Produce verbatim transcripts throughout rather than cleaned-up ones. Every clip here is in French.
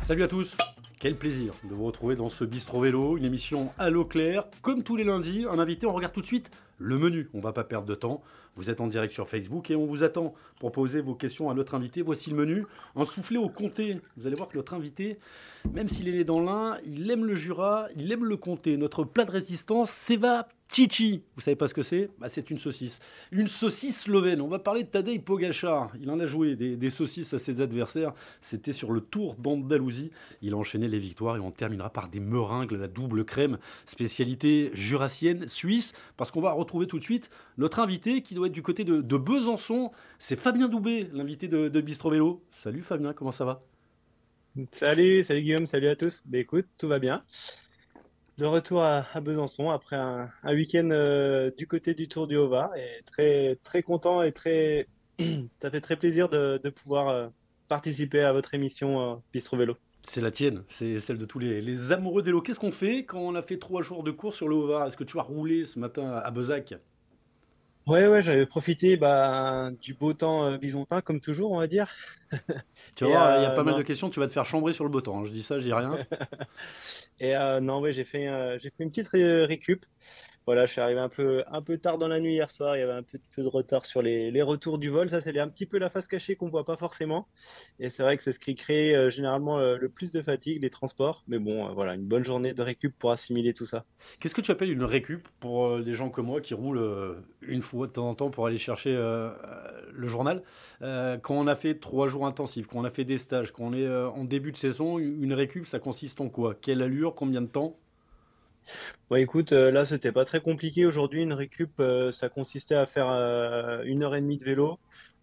Salut à tous, quel plaisir de vous retrouver dans ce Bistro Vélo, une émission à l'eau claire, comme tous les lundis, un invité, on regarde tout de suite le menu, on va pas perdre de temps, vous êtes en direct sur Facebook et on vous attend pour poser vos questions à notre invité, voici le menu, un soufflé au comté, vous allez voir que notre invité, même s'il est né dans l'Ain, il aime le Jura, il aime le comté, notre plat de résistance, Seva Chichi, vous savez pas ce que c'est? Bah, c'est une saucisse, une saucisse slovène, on va parler de Tadej Pogačar, il en a joué des, des saucisses à ses adversaires, c'était sur le Tour d'Andalousie, il a enchaîné les victoires et on terminera par des meringues, la double crème, spécialité jurassienne suisse, parce qu'on va retrouver tout de suite notre invité qui doit être du côté de, de Besançon, c'est Fabien Doubé, l'invité de, de Bistro Vélo. Salut Fabien, comment ça va? Salut, salut Guillaume, salut à tous. Ben écoute, tout va bien. De retour à, à Besançon après un, un week-end euh, du côté du Tour du Haut-Var et très très content et très ça fait très plaisir de, de pouvoir euh, participer à votre émission euh, Bistro Vélo. C'est la tienne, c'est celle de tous les, les amoureux des vélos. Qu'est-ce qu'on fait quand on a fait trois jours de course sur le Haut-Var? Est-ce que tu as roulé ce matin à Bezac? Ouais, ouais, j'avais profité bah, du beau temps euh, bisontin comme toujours, on va dire. Tu vas Et voir, il y a euh, pas mal de non, questions, tu vas te faire chambrer sur le beau temps, hein. Je dis ça, je dis rien. et euh, non, ouais, j'ai fait euh, j'ai fait une petite ré- récup. Voilà, je suis arrivé un peu, un peu tard dans la nuit hier soir. Il y avait un peu, peu de retard sur les, les retours du vol. Ça, c'est un petit peu la face cachée qu'on voit pas forcément. Et c'est vrai que c'est ce qui crée euh, généralement euh, le plus de fatigue, les transports. Mais bon, euh, voilà, une bonne journée de récup pour assimiler tout ça. Qu'est-ce que tu appelles une récup pour euh, des gens comme moi qui roulent euh, une fois de temps en temps pour aller chercher euh, euh, le journal? Euh, quand on a fait trois jours intensifs, quand on a fait des stages, quand on est euh, en début de saison, une récup, ça consiste en quoi? Quelle allure? Combien de temps? Ouais, écoute, euh, là, c'était pas très compliqué aujourd'hui. Une récup, euh, ça consistait à faire euh, une heure et demie de vélo,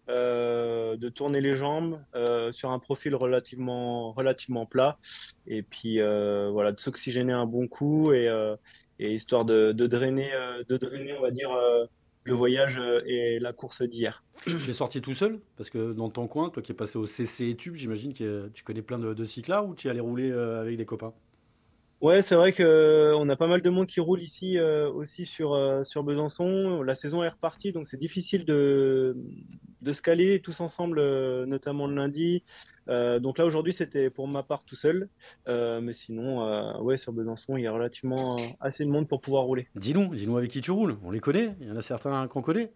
euh, de tourner les jambes euh, sur un profil relativement, relativement plat, et puis euh, voilà, de s'oxygéner un bon coup et, euh, et histoire de, de drainer, euh, de drainer, on va dire, euh, le voyage euh, et la course d'hier. Tu es sorti tout seul? Parce que dans ton coin, toi qui es passé au C C Études, j'imagine que tu connais plein de, de cyclards ou tu es allé rouler euh, avec des copains? Ouais, c'est vrai que euh, on a pas mal de monde qui roule ici euh, aussi sur, euh, sur Besançon. La saison est repartie, donc c'est difficile de, de se caler tous ensemble, euh, notamment le lundi. Euh, donc là, aujourd'hui, c'était pour ma part tout seul. Euh, mais sinon, euh, ouais, sur Besançon, il y a relativement euh, assez de monde pour pouvoir rouler. Dis-nous, dis-nous avec qui tu roules. On les connaît, il y en a certains qu'on connaît.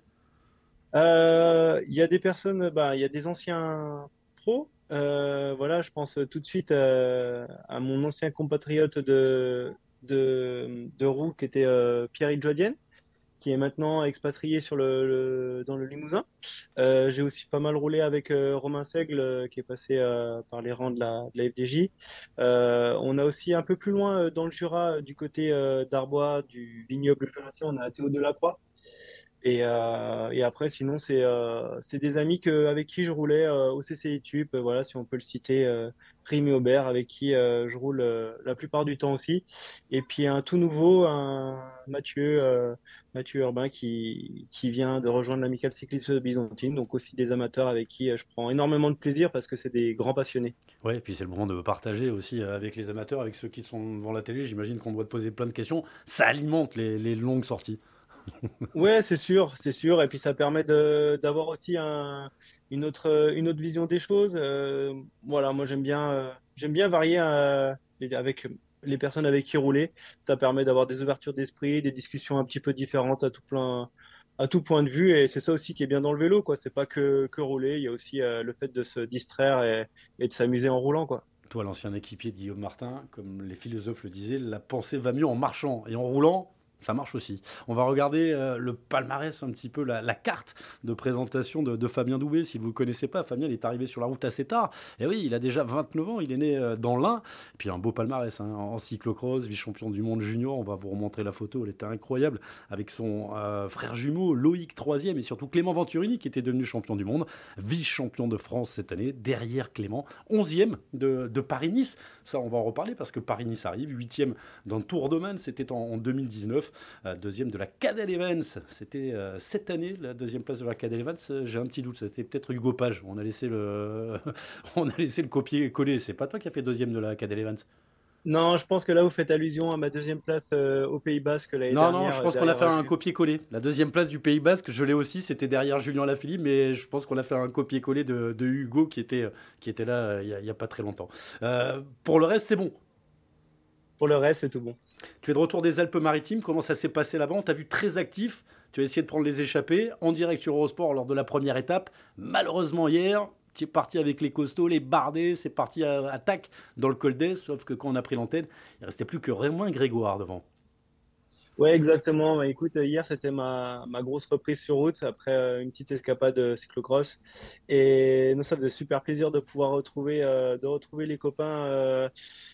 Euh, Il y a des personnes, bah, il y a des anciens pros. Euh, voilà, je pense tout de suite euh, à mon ancien compatriote de, de, de roue qui était euh, Pierre Jodienne, qui est maintenant expatrié sur le, le- dans le Limousin. Euh, j'ai aussi pas mal roulé avec euh, Romain Seigle, euh, qui est passé euh, par les rangs de la, de la F D J. Euh, on a aussi un peu plus loin euh, dans le Jura, euh, du côté euh, d'Arbois, du vignoble jurassien, on a Théo Delacroix. Et, euh, et après, sinon, c'est euh, c'est des amis que, avec qui je roulais euh, au C C I Tube, euh, voilà, si on peut le citer, euh, Rémi Aubert, avec qui euh, je roule euh, la plupart du temps aussi. Et puis un tout nouveau, un Mathieu, euh, Mathieu Urbain, qui, qui vient de rejoindre l'Amicale Cycliste Byzantine, donc aussi des amateurs avec qui euh, je prends énormément de plaisir parce que c'est des grands passionnés. Ouais, et puis c'est le moment de partager aussi euh, avec les amateurs, avec ceux qui sont devant la télé. J'imagine qu'on doit te poser plein de questions. Ça alimente les, les longues sorties. Ouais, c'est sûr, c'est sûr. Et puis ça permet de d'avoir aussi un, une autre, une autre vision des choses. Euh, voilà, moi j'aime bien, euh, j'aime bien varier euh, les- avec les personnes avec qui rouler. Ça permet d'avoir des ouvertures d'esprit, des discussions un petit peu différentes à tout plein, à tout point de vue. Et c'est ça aussi qui est bien dans le vélo, quoi. C'est pas que, que rouler, il y a aussi euh, le fait de se distraire et, et de s'amuser en roulant, quoi. Toi, l'ancien équipier de Guillaume Martin, comme les philosophes le disaient, la pensée va mieux en marchant et en roulant. Ça marche aussi. On va regarder euh, le palmarès, un petit peu la, la carte de présentation de, de Fabien Doubé. Si vous ne le connaissez pas, Fabien il est arrivé sur la route assez tard. Et oui, il a déjà vingt-neuf ans, il est né euh, dans l'Ain. Et puis un beau palmarès hein, en cyclocross, vice-champion du monde junior. On va vous remontrer la photo, elle était incroyable. Avec son euh, frère jumeau Loïc troisième et surtout Clément Venturini qui était devenu champion du monde, vice-champion de France cette année, derrière Clément, onzième de, de Paris-Nice. Ça, on va en reparler parce que Paris-Nice arrive, huitième d'un Tour de Man, c'était en, en deux mille dix-neuf, euh, deuxième de la Cadel Evans, c'était euh, cette année la deuxième place de la Cadel Evans. Euh, J'ai un petit doute, c'était peut-être Hugo Page. On a laissé le, on a laissé le copier-coller. C'est pas toi qui as fait deuxième de la Cadel Evans? Non, je pense que là, vous faites allusion à ma deuxième place euh, au Pays Basque l'année Non, non, dernière, je euh, pense qu'on a derrière fait euh, un Jules. copier-coller. La deuxième place du Pays Basque, je l'ai aussi, c'était derrière Julien Lafilippe, mais je pense qu'on a fait un copier-coller de, de Hugo qui était, euh, qui était là euh, il n'y a, a, pas très longtemps. Euh, pour le reste, c'est bon. Pour le reste, c'est tout bon. Tu es de retour des Alpes-Maritimes, comment ça s'est passé là-bas? On t'a vu très actif, tu as essayé de prendre les échappées en direct sur Eurosport lors de la première étape. Malheureusement, hier, tu es parti avec les costauds, les bardés, c'est parti à attaque dans le col d'Ez, sauf que quand on a pris l'antenne, il ne restait plus que Romain Grégoire devant. Ouais, exactement. Bah, écoute, euh, hier, c'était ma, ma grosse reprise sur route après euh, une petite escapade de cyclocross. Et nous, ça faisait super plaisir de pouvoir retrouver, euh, de retrouver les copains euh,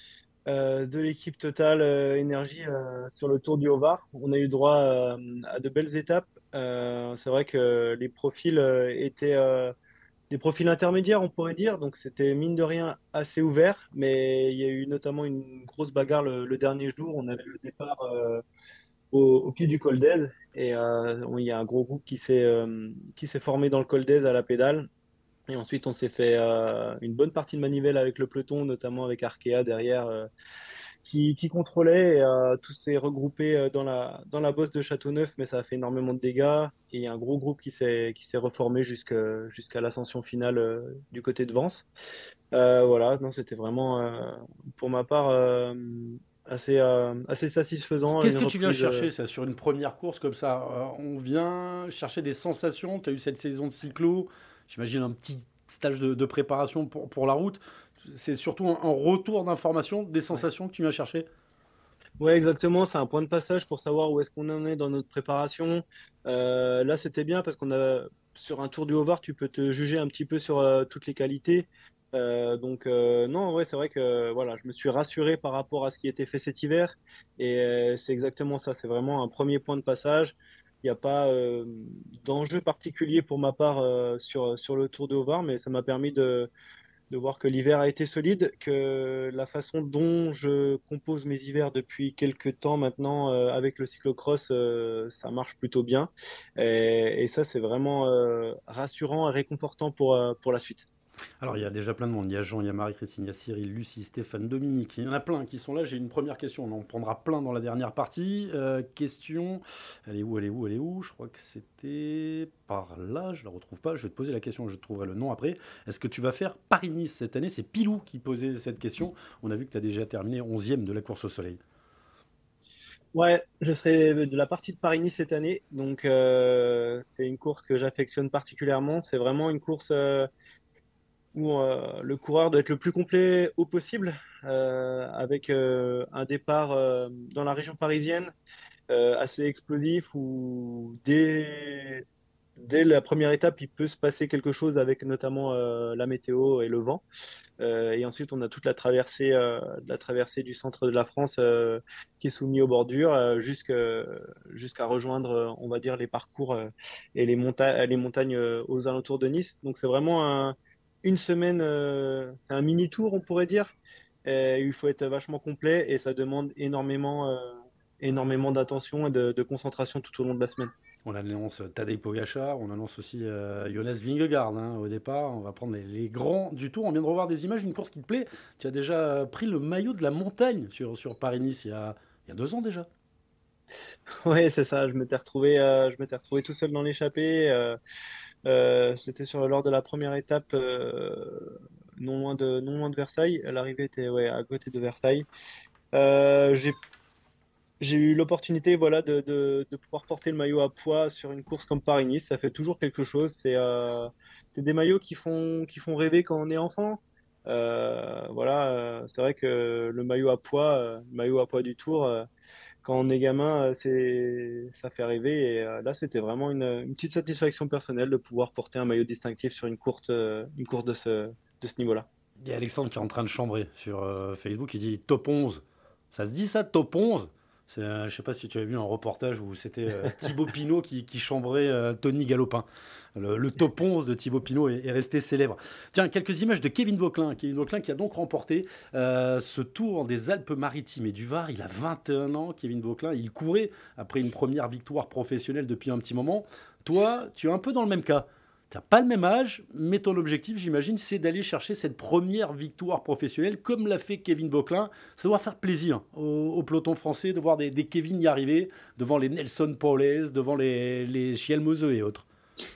euh, de l'équipe Total euh, Énergie euh, sur le Tour du Haut-Var. On a eu droit euh, à de belles étapes. Euh, c'est vrai que les profils euh, étaient euh, des profils intermédiaires, on pourrait dire. Donc, c'était mine de rien assez ouvert. Mais il y a eu notamment une grosse bagarre le, le dernier jour. On avait le départ. Euh, au, au pied du col d'Ez. Et euh, on- il y a un gros groupe qui s'est euh, qui s'est formé dans le col d'Ez à la pédale. Et ensuite, on s'est fait euh, une bonne partie de manivelle avec le peloton, notamment avec Arkea derrière, euh, qui, qui contrôlait. Et, euh, tout s'est regroupé euh, dans la, dans la bosse de Châteauneuf, mais ça a fait énormément de dégâts. Et il y a un gros groupe qui s'est qui s'est reformé jusque- jusqu'à l'ascension finale euh, du côté de Vence. Euh, voilà, non, c'était vraiment, euh, pour ma part, euh, assez, euh, assez satisfaisant, une Qu'est-ce que tu viens reprise. euh, chercher ça sur une première course comme ça? Euh, On vient chercher des sensations. Tu as eu cette saison de cyclo, j'imagine un petit stage de, de préparation pour, pour la route. C'est surtout un, un retour d'information, des Ouais. sensations que tu viens chercher. Ouais, exactement. C'est un point de passage pour savoir où est-ce qu'on en est dans notre préparation. Euh, là, c'était bien parce qu'on a sur un tour du Haut-Var, tu peux te juger un petit peu sur euh, toutes les qualités. Euh, donc euh, non, ouais, c'est vrai que voilà, je me suis rassuré par rapport à ce qui était fait cet hiver. Et euh, c'est exactement ça. C'est vraiment un premier point de passage. Il n'y a pas euh, d'enjeu particulier pour ma part euh, sur, sur le Tour du Haut-Var, mais ça m'a permis de de voir que l'hiver a été solide, que la façon dont je compose mes hivers depuis quelques temps maintenant euh, avec le cyclocross, euh, ça marche plutôt bien. Et, et ça, c'est vraiment euh, rassurant et réconfortant pour, euh, pour la suite. Alors, il y a déjà plein de monde. Il y a Jean, il y a Marie-Christine, il y a Cyril, Lucie, Stéphane, Dominique. Il y en a plein qui sont là. J'ai une première question. On en prendra plein dans la dernière partie. Euh, question. Elle est où, elle est où, elle est où? Je crois que c'était par là. Je la retrouve pas. Je vais te poser la question. Je te trouverai le nom après. Est-ce que tu vas faire Paris-Nice cette année? C'est Pilou qui posait cette question. On a vu que tu as déjà terminé onzième de la course au soleil. Ouais, je serai de la partie de Paris-Nice cette année, donc euh, c'est une course que j'affectionne particulièrement. C'est vraiment une course euh, où euh, le coureur doit être le plus complet au possible, euh, avec euh, un départ euh, dans la région parisienne euh, assez explosif où dès, dès la première étape, il peut se passer quelque chose avec notamment euh, la météo et le vent. Euh, et ensuite, on a toute la traversée, euh, la traversée du centre de la France euh, qui est soumise aux bordures euh, jusqu'à jusqu'à rejoindre, euh, on va dire, les parcours euh, et les, monta les montagnes euh, aux alentours de Nice. Donc, c'est vraiment un- une semaine, euh, c'est un mini-tour, on pourrait dire. Et il faut être vachement complet et ça demande énormément, euh, énormément d'attention et de, de concentration tout au long de la semaine. On annonce Tadej Pogacar, on annonce aussi euh, Jonas Vingegaard hein, au départ. On va prendre les, les grands du tour. On vient de revoir des images d'une course qui te plaît. Tu as déjà pris le maillot de la montagne sur, sur Paris-Nice il, y a- il y a deux ans déjà. Ouais, c'est ça. Je m'étais retrouvé, euh, je m'étais retrouvé tout seul dans l'échappée. Euh, euh, c'était sur lors de la première étape, euh, non loin de, non loin de Versailles. L'arrivée était ouais, à côté de Versailles. Euh, j'ai, j'ai eu l'opportunité, voilà, de, de, de pouvoir porter le maillot à poids sur une course comme Paris-Nice. Ça fait toujours quelque chose. C'est, euh, c'est des maillots qui font, qui font rêver quand on est enfant. Euh, voilà, euh, c'est vrai que le maillot à poids, euh, le maillot à poids du Tour. Euh, quand on est gamin, euh, c'est, ça fait rêver. Et euh, là, c'était vraiment une, une petite satisfaction personnelle de pouvoir porter un maillot distinctif sur une courte, euh, une course de ce, de ce niveau-là. Il y a Alexandre qui est en train de chambrer sur euh, Facebook. Il dit top onze. Ça se dit ça, top onze? C'est, euh, je ne sais pas si tu as vu un reportage où c'était euh, Thibaut Pinot qui, qui chambrait euh, Tony Galopin. Le, le top onze de Thibaut Pinot est, est resté célèbre. Tiens, quelques images de Kevin Vauquelin. Kevin Vauquelin qui a donc remporté euh, ce tour des Alpes-Maritimes et du Var. Il a vingt et un ans, Kevin Vauquelin. Il courait après une première victoire professionnelle depuis un petit moment. Toi, tu es un peu dans le même cas. Tu as pas le même âge, mais ton objectif, j'imagine, c'est d'aller chercher cette première victoire professionnelle, comme l'a fait Kevin Vauquelin. Ça doit faire plaisir au, au peloton français de voir des, des Kevin y arriver, devant les Nelson Paulès, devant les, les Chiel-Moseux et autres.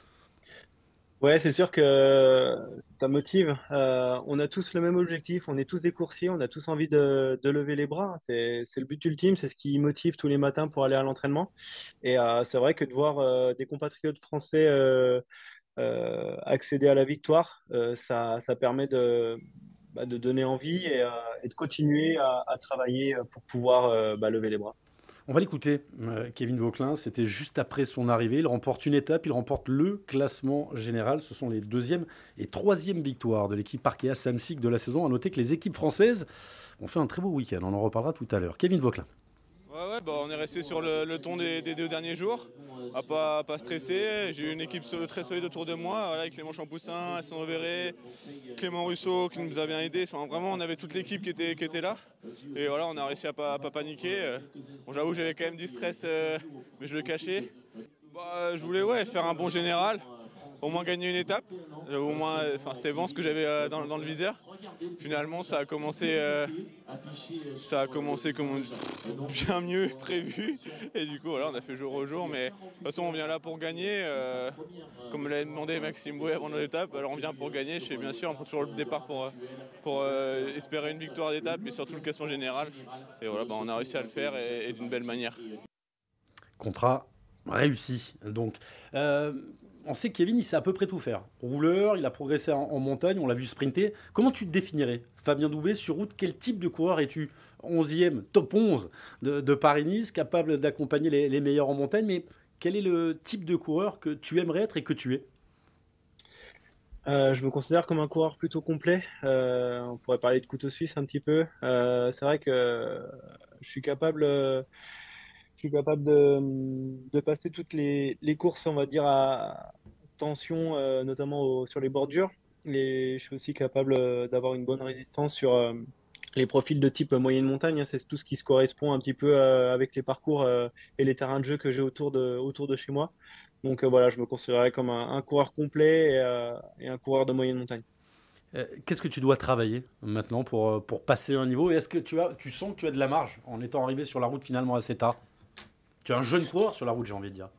Ouais, c'est sûr que ça motive. Euh, on a tous le même objectif, on est tous des coursiers, on a tous envie de, de lever les bras. C'est, c'est le but ultime, c'est ce qui motive tous les matins pour aller à l'entraînement. Et euh, c'est vrai que de voir euh, des compatriotes français euh, euh, accéder à la victoire, euh, ça, ça permet de, bah, de donner envie et, euh, et de continuer à, à travailler pour pouvoir euh, bah, lever les bras. On va l'écouter, euh, Kevin Vauquelin. C'était juste après son arrivée. Il remporte une étape, il remporte le classement général. Ce sont les deuxième et troisième victoires de l'équipe Arkea Samsic de la saison. À noter que les équipes françaises ont fait un très beau week-end. On en reparlera tout à l'heure. Kevin Vauquelin. Ouais, ouais, bah on est resté sur le, le ton des, des deux derniers jours, à pas, pas stresser. J'ai eu une équipe so- très solide autour de moi, voilà, avec Clément Champoussin, Alessandro Verret, Clément Russo qui nous a bien aidés. Enfin, vraiment, on avait toute l'équipe qui était, qui était là. Et voilà, on a réussi à pas, à pas paniquer. Euh, Bon, j'avoue, j'avais quand même du stress, euh, mais je le cachais. Bah, je voulais ouais, faire un bon général, au moins gagner une étape. Euh, Au moins, euh, enfin, c'était Vence que j'avais euh, dans, dans le viseur. Finalement, ça a commencé, euh, ça a commencé comme on- bien mieux que prévu. Et du coup, voilà, on a fait jour au jour. Mais de toute façon, on vient là pour gagner. euh, comme l'avait demandé Maxime Bouet avant l'étape, alors on vient pour gagner. Je fais bien sûr, on prend toujours le départ pour, euh, pour euh, espérer une victoire d'étape, mais surtout le classement général. Et voilà, bah, on a réussi à le faire et, et d'une belle manière. Contrat réussi. Donc, euh, on sait que Kevin, il sait à peu près tout faire. Rouleur, il a progressé en, en montagne, on l'a vu sprinter. Comment tu te définirais, Fabien Doubé, sur route? Quel type de coureur es-tu? Onzième, top onze de, de Paris-Nice, capable d'accompagner les, les meilleurs en montagne. Mais quel est le type de coureur que tu aimerais être et que tu es? Euh, je me considère comme un coureur plutôt complet. Euh, on pourrait parler de couteau suisse un petit peu. Euh, c'est vrai que je suis capable, euh, je suis capable de, de passer toutes les, les courses, on va dire, à tension, euh, notamment au- sur les bordures. Et je suis aussi capable euh, d'avoir une bonne résistance sur euh, les profils de type moyenne montagne, hein. C'est tout ce qui se correspond un petit peu euh, avec les parcours euh, et les terrains de jeu que j'ai autour de, autour de chez moi. Donc euh, voilà, je me considérerais comme un, un coureur complet et, euh, et un coureur de moyenne montagne. Euh, Qu'est-ce que tu dois travailler maintenant pour, euh, pour passer un niveau? Et est-ce que tu, as, tu sens que tu as de la marge en étant arrivé sur la route finalement assez tard? Tu es un jeune coureur sur la route, j'ai envie de dire.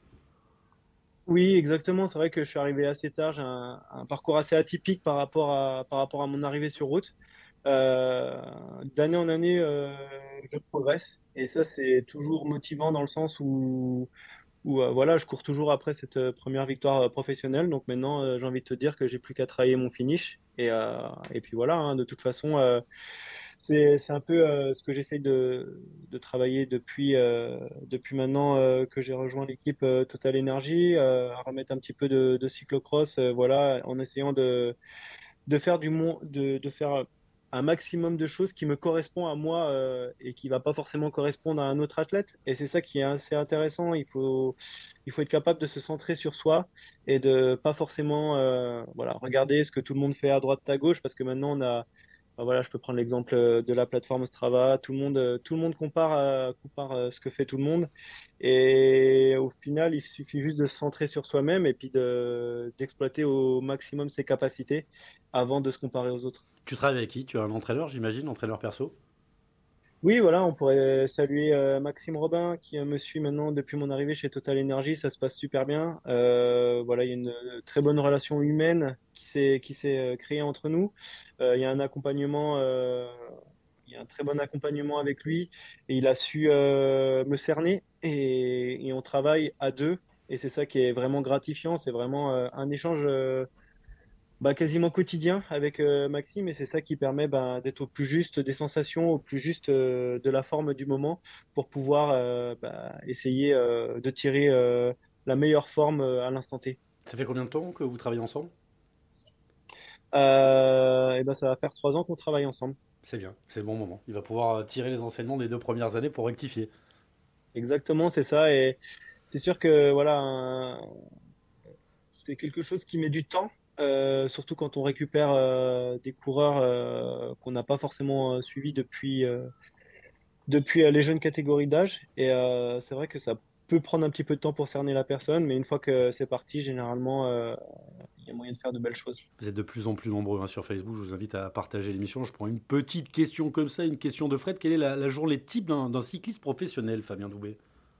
Oui, exactement. C'est vrai que je suis arrivé assez tard. J'ai un, un parcours assez atypique par rapport à, par rapport à mon arrivée sur route. Euh, D'année en année, euh, je progresse. Et ça, c'est toujours motivant dans le sens où, où euh, voilà, je cours toujours après cette euh, première victoire euh, professionnelle. Donc maintenant, euh, j'ai envie de te dire que j'ai plus qu'à travailler mon finish. Et, euh, et puis voilà, hein, de toute façon, euh, c'est, c'est un peu euh, ce que j'essaye de, de travailler depuis, euh, depuis maintenant euh, que j'ai rejoint l'équipe euh, Total Energy, euh, à remettre un petit peu de, de cyclocross, euh, voilà, en essayant de, de faire du mon- de, de faire un maximum de choses qui me correspond à moi euh, et qui va pas forcément correspondre à un autre athlète. Et c'est ça qui est assez intéressant. Il faut, il faut être capable de se centrer sur soi et de pas forcément euh, voilà, regarder ce que tout le monde fait à droite, à gauche, parce que maintenant on a bah voilà, je peux prendre l'exemple euh, de la plateforme Strava. Tout le monde, euh, tout le monde compare, euh, compare euh, ce que fait tout le monde. Et au final, il suffit juste de se centrer sur soi-même et puis de, d'exploiter au maximum ses capacités avant de se comparer aux autres. Tu travailles avec qui? Tu as un entraîneur, j'imagine, entraîneur perso? Oui, voilà, on pourrait saluer euh, Maxime Robin qui euh, me suit maintenant depuis mon arrivée chez Total Energy. Ça se passe super bien. Euh, voilà, il y a une euh, très bonne relation humaine qui s'est qui s'est euh, créée entre nous. Euh, il y a un accompagnement, euh, il y a un très bon accompagnement avec lui et il a su euh, me cerner et, et on travaille à deux. Et c'est ça qui est vraiment gratifiant. C'est vraiment euh, un échange. Euh, bah, quasiment quotidien avec euh, Maxime et c'est ça qui permet bah, d'être au plus juste des sensations, au plus juste euh, de la forme du moment pour pouvoir euh, bah, essayer euh, de tirer euh, la meilleure forme euh, à l'instant T. Ça fait combien de temps que vous travaillez ensemble? Euh, et ben ça va faire trois ans qu'on travaille ensemble. C'est bien, c'est le bon moment. Il va pouvoir euh, tirer les enseignements des deux premières années pour rectifier. Exactement, c'est ça. Et c'est sûr que voilà, un- c'est quelque chose qui met du temps. Euh, surtout quand on récupère euh, des coureurs euh, qu'on n'a pas forcément euh, suivis depuis, euh, depuis euh, les jeunes catégories d'âge. Et euh, c'est vrai que ça peut prendre un petit peu de temps pour cerner la personne, mais une fois que c'est parti, généralement, euh, il y a moyen de faire de belles choses. Vous êtes de plus en plus nombreux hein, sur Facebook. Je vous invite à partager l'émission. Je prends une petite question comme ça, une question de Fred. Quelle est la, la journée type d'un, d'un cycliste professionnel, Fabien Doubé?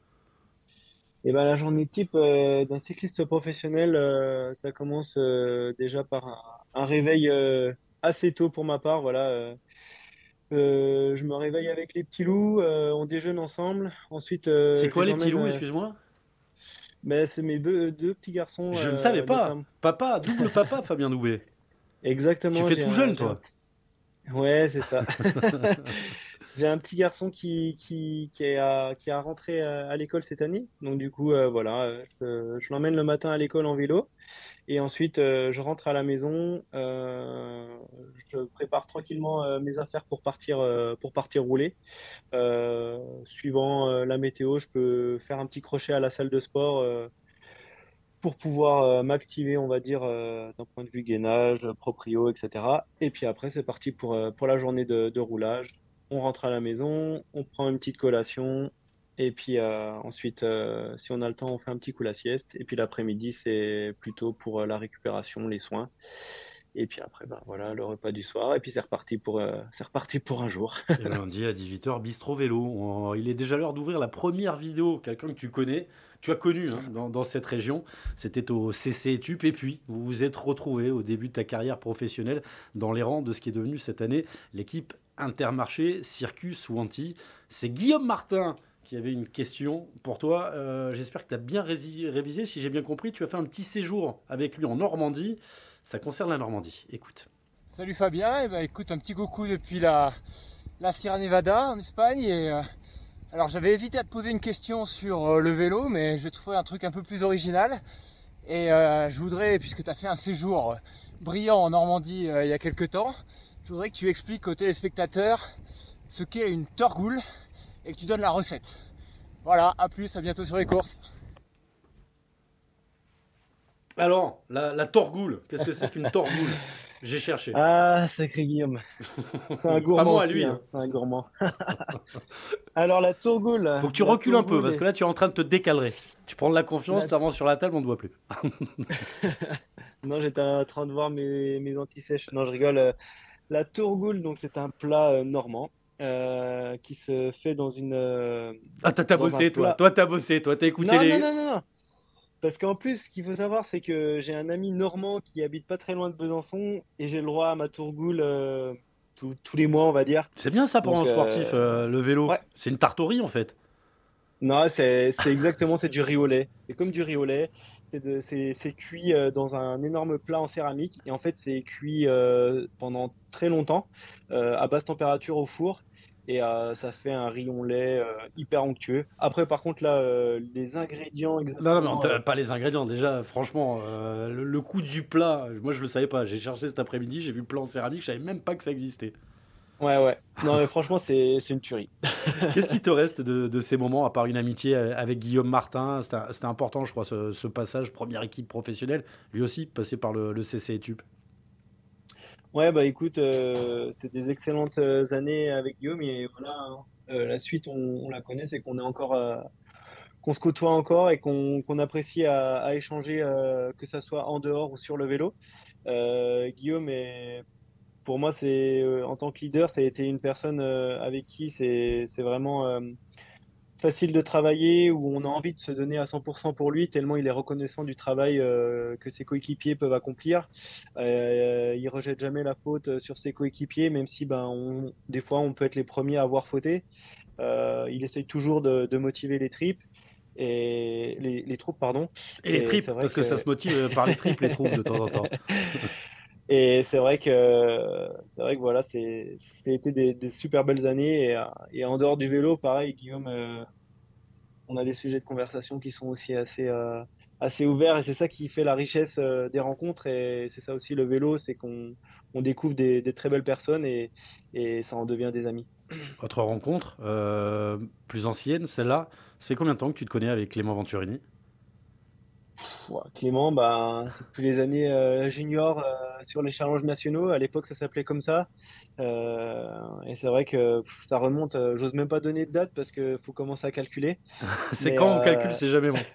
Et ben, la journée type euh, d'un cycliste professionnel, euh, ça commence euh, déjà par un, un réveil euh, assez tôt pour ma part. Voilà, euh, Euh, je me réveille avec les petits loups, euh, on déjeune ensemble. Ensuite, C'est euh, je quoi les les petits emmène. loups, euh, excuse-moi? ben, c'est mes deux, deux petits garçons, Je ne savais euh, pas. notamment. Papa, double papa, Fabien Doubé. Tu Exactement, fais j'ai tout un, jeune, j'ai un toi. petit. Ouais, c'est ça. J'ai un petit garçon qui, qui, qui est à, qui a rentré à, à l'école cette année. Donc, du coup, euh, voilà, euh, je, je l'emmène le matin à l'école en vélo. Et ensuite, euh, je rentre à la maison. Euh, je prépare tranquillement euh, mes affaires pour partir, euh, pour partir rouler. Euh, suivant euh, la météo, je peux faire un petit crochet à la salle de sport euh, pour pouvoir euh, m'activer, on va dire, euh, d'un point de vue gainage, proprio, et cetera. Et puis après, c'est parti pour, euh, pour la journée de, de roulage. On rentre à la maison, on prend une petite collation. Et puis euh, ensuite, euh, si on a le temps, on fait un petit coup la sieste. Et puis l'après-midi, c'est plutôt pour euh, la récupération, les soins. Et puis après, ben, voilà, le repas du soir. Et puis c'est reparti pour, euh, c'est reparti pour un jour. Et le lundi à dix-huit heures, Bistro Vélo. On- il est déjà l'heure d'ouvrir la première vidéo. Quelqu'un que tu connais, tu as connu hein, dans, dans cette région. C'était au C C Etup. Et puis, vous vous êtes retrouvé au début de ta carrière professionnelle dans les rangs de ce qui est devenu cette année l'équipe Intermarché Circus Wanty. C'est Guillaume Martin qui avait une question pour toi. Euh, j'espère que tu as bien rési- révisé. Si j'ai bien compris, tu as fait un petit séjour avec lui en Normandie. Ça concerne la Normandie. Écoute. Salut Fabien, et ben écoute, un petit coucou depuis la, la Sierra Nevada en Espagne. Et, euh, alors j'avais hésité à te poser une question sur euh, le vélo, mais je trouvais un truc un peu plus original. Et euh, je voudrais, puisque tu as fait un séjour brillant en Normandie euh, il y a quelques temps, je voudrais que tu expliques aux téléspectateurs ce qu'est une torgoule et que tu donnes la recette. Voilà, à plus, à bientôt sur les courses. Alors, la, la torgoule, qu'est-ce que c'est qu'une torgoule? J'ai cherché. Ah, sacré Guillaume. C'est un Pas gourmand moi, aussi, lui. hein. hein. C'est un gourmand. Alors, la tourgoule. Faut que tu La recules un peu, tourgoule parce est- que là, tu es en train de te décalrer. Tu prends de la confiance, la- tu avances sur la table, on ne te voit plus. Non, j'étais en train de voir mes, mes anti-sèches. Non, je rigole. Euh, La tourgoule, donc, c'est un plat euh, normand euh, qui se fait dans une, euh, Ah, t'as t'as dans un bossé, toi. plat. Toi, t'as bossé, toi. T'as écouté Non, non, les... non, non, non. Parce qu'en plus, ce qu'il faut savoir, c'est que j'ai un ami normand qui habite pas très loin de Besançon et j'ai le droit à ma tourgoule euh, tous tous les mois, on va dire. C'est bien ça pour Donc, un sportif, euh, euh, le vélo. ouais. C'est une tartorie, en fait. Non, c'est c'est exactement, c'est du riz au lait. C'est comme du riz au lait. C'est de- c'est c'est cuit euh, dans un énorme plat en céramique. Et en fait, c'est cuit euh, pendant très longtemps euh, à basse température au four. Et euh, ça fait un rayon lait euh, hyper onctueux. Après, par contre, là, euh, les ingrédients Non, non, mais on exactement. euh, t'a- pas les ingrédients. Déjà, franchement, euh, le, le coût du plat, moi, je le savais pas. J'ai cherché cet après-midi, j'ai vu le plat en céramique, je savais même pas que ça existait. Ouais, ouais. Non, mais franchement, c'est c'est une tuerie. Qu'est-ce qui te reste de, de ces moments, à part une amitié avec Guillaume Martin? C'était c'était important, je crois, ce, ce passage, première équipe professionnelle. Lui aussi, passé par le, le C C Etup. Ouais, bah écoute, euh, c'est des excellentes euh, années avec Guillaume. Et voilà, hein. Euh, la suite, on, on la connaît, c'est qu'on est encore. euh, qu'on se côtoie encore et qu'on qu'on apprécie à, à échanger, euh, que ça soit en dehors ou sur le vélo. Euh, Guillaume, est, pour moi, c'est euh, en tant que leader, ça a été une personne euh, avec qui c'est c'est vraiment euh, facile de travailler, où on a envie de se donner à cent pour cent pour lui, tellement il est reconnaissant du travail euh, que ses coéquipiers peuvent accomplir. Euh, il rejette jamais la faute sur ses coéquipiers, même si ben, on, des fois on peut être les premiers à avoir fauté. Euh, il essaye toujours de, de motiver les tripes et les, les troupes, pardon. Et les Et tripes, c'est vrai parce que ça que se motive par les tripes, les troupes, de temps en temps. et c'est vrai que c'est vrai que voilà, c'est c'était des, des super belles années et, euh, et en dehors du vélo, pareil, Guillaume, euh, on a des sujets de conversation qui sont aussi assez euh, assez ouverts et c'est ça qui fait la richesse euh, des rencontres et c'est ça aussi le vélo, c'est qu'on on découvre des, des très belles personnes et, et ça en devient des amis. Autre rencontre, euh, plus ancienne, celle-là. Ça fait combien de temps que tu te connais avec Clément Venturini? Ouais, Clément, bah, c'est depuis les années euh, juniors euh, sur les challenges nationaux. À l'époque, ça s'appelait comme ça. Euh, et c'est vrai que pff, ça remonte. euh, j'ose même pas donner de date parce qu'il faut commencer à calculer. C'est Mais quand on calcule, euh, c'est jamais bon.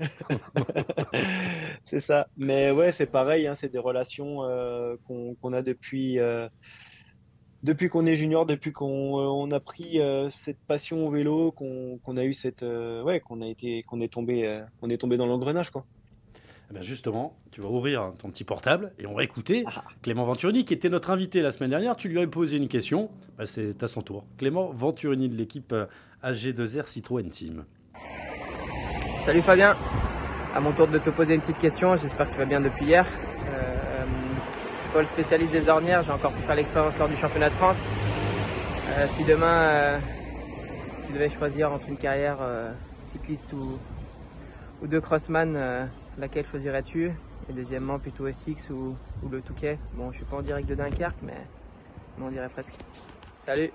c'est ça. Mais ouais, c'est pareil. Hein, c'est des relations euh, qu'on qu'on a depuis, euh, depuis qu'on est junior, depuis qu'on euh, on a pris euh, cette passion au vélo, qu'on qu'on a eu cette, euh, ouais, qu'on a été, qu'on est tombé, euh, qu'on est tombé dans l'engrenage, quoi. Eh ben justement, tu vas ouvrir ton petit portable et on va écouter Ah, Clément Venturini, qui était notre invité la semaine dernière. Tu lui as posé une question. Bah, c'est à son tour. Clément Venturini de l'équipe euh, A G deux R Citroën Team. Salut Fabien, à mon tour de te poser une petite question, j'espère que tu vas bien depuis hier. Euh, toi le spécialiste des ornières, j'ai encore pu faire l'expérience lors du championnat de France. Euh, si demain euh, tu devais choisir entre une carrière euh, cycliste ou, ou de crossman, euh, laquelle choisirais-tu? Et deuxièmement plutôt S X ou, ou le Touquet? Bon, je suis pas en direct de Dunkerque, mais, mais on dirait presque. Salut.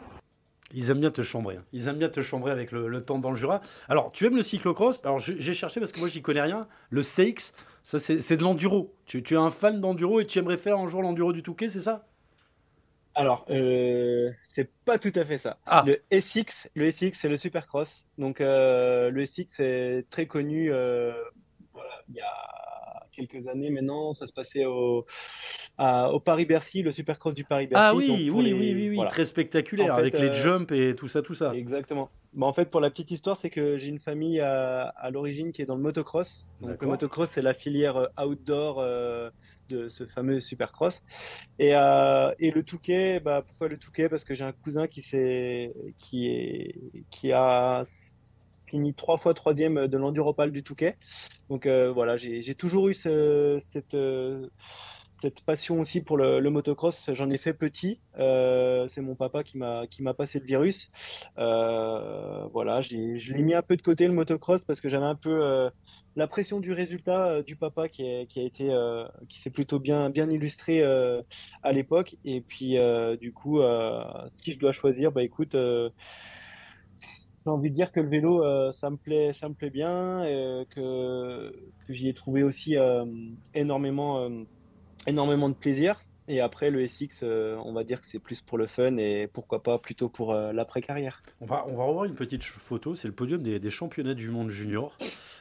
Ils aiment bien te chambrer. hein. Ils aiment bien te chambrer avec le, le temps dans le Jura. Alors, tu aimes le cyclocross? Alors, j'ai j'ai cherché parce que moi, j'y connais rien. Le C X, ça, c'est c'est de l'enduro. Tu, tu es un fan d'enduro et tu aimerais faire un jour l'enduro du Touquet, c'est ça? Alors, euh, c'est pas tout à fait ça. Ah, Le S X, le S X, c'est le Supercross. Donc, euh, le S X est très connu. Euh, voilà, il y a quelques années maintenant, ça se passait au, à- au Paris-Bercy, le Supercross du ah Paris-Bercy. Donc, oui, pour oui, oui, les, oui, oui, voilà. très En spectaculaire fait, avec les euh, jumps et tout ça, tout ça. exactement. Bah, en fait, pour la petite histoire, c'est que j'ai une famille à, à l'origine qui est dans le motocross. Donc, le D'accord. motocross, c'est la filière euh, outdoor euh, de ce fameux Supercross. Et, euh, et le Touquet, bah, pourquoi le Touquet? Parce que j'ai un cousin qui, s'est, qui, est, qui a fini trois fois troisième de l'Enduropal du Touquet. Donc euh, voilà, j'ai, j'ai toujours eu ce- cette, euh, cette passion aussi pour le, le motocross. J'en ai fait petit. Euh, c'est mon papa qui m'a, qui m'a passé le virus. Euh, voilà, j'ai, je l'ai mis un peu de côté le motocross parce que j'avais un peu euh, la pression du résultat euh, du papa qui, est- qui a été, euh, qui s'est plutôt bien, bien illustré euh, à l'époque. Et puis euh, du coup, euh, si je dois choisir, bah écoute. euh, j'ai envie de dire que le vélo, euh, ça me plaît, ça me plaît bien, euh, que, que j'y ai trouvé aussi euh, énormément, euh, énormément de plaisir. Et après, le S X, euh, on va dire que c'est plus pour le fun et pourquoi pas plutôt pour euh, l'après-carrière. On va, on va revoir une petite ch- photo. C'est le podium des, des championnats du monde junior.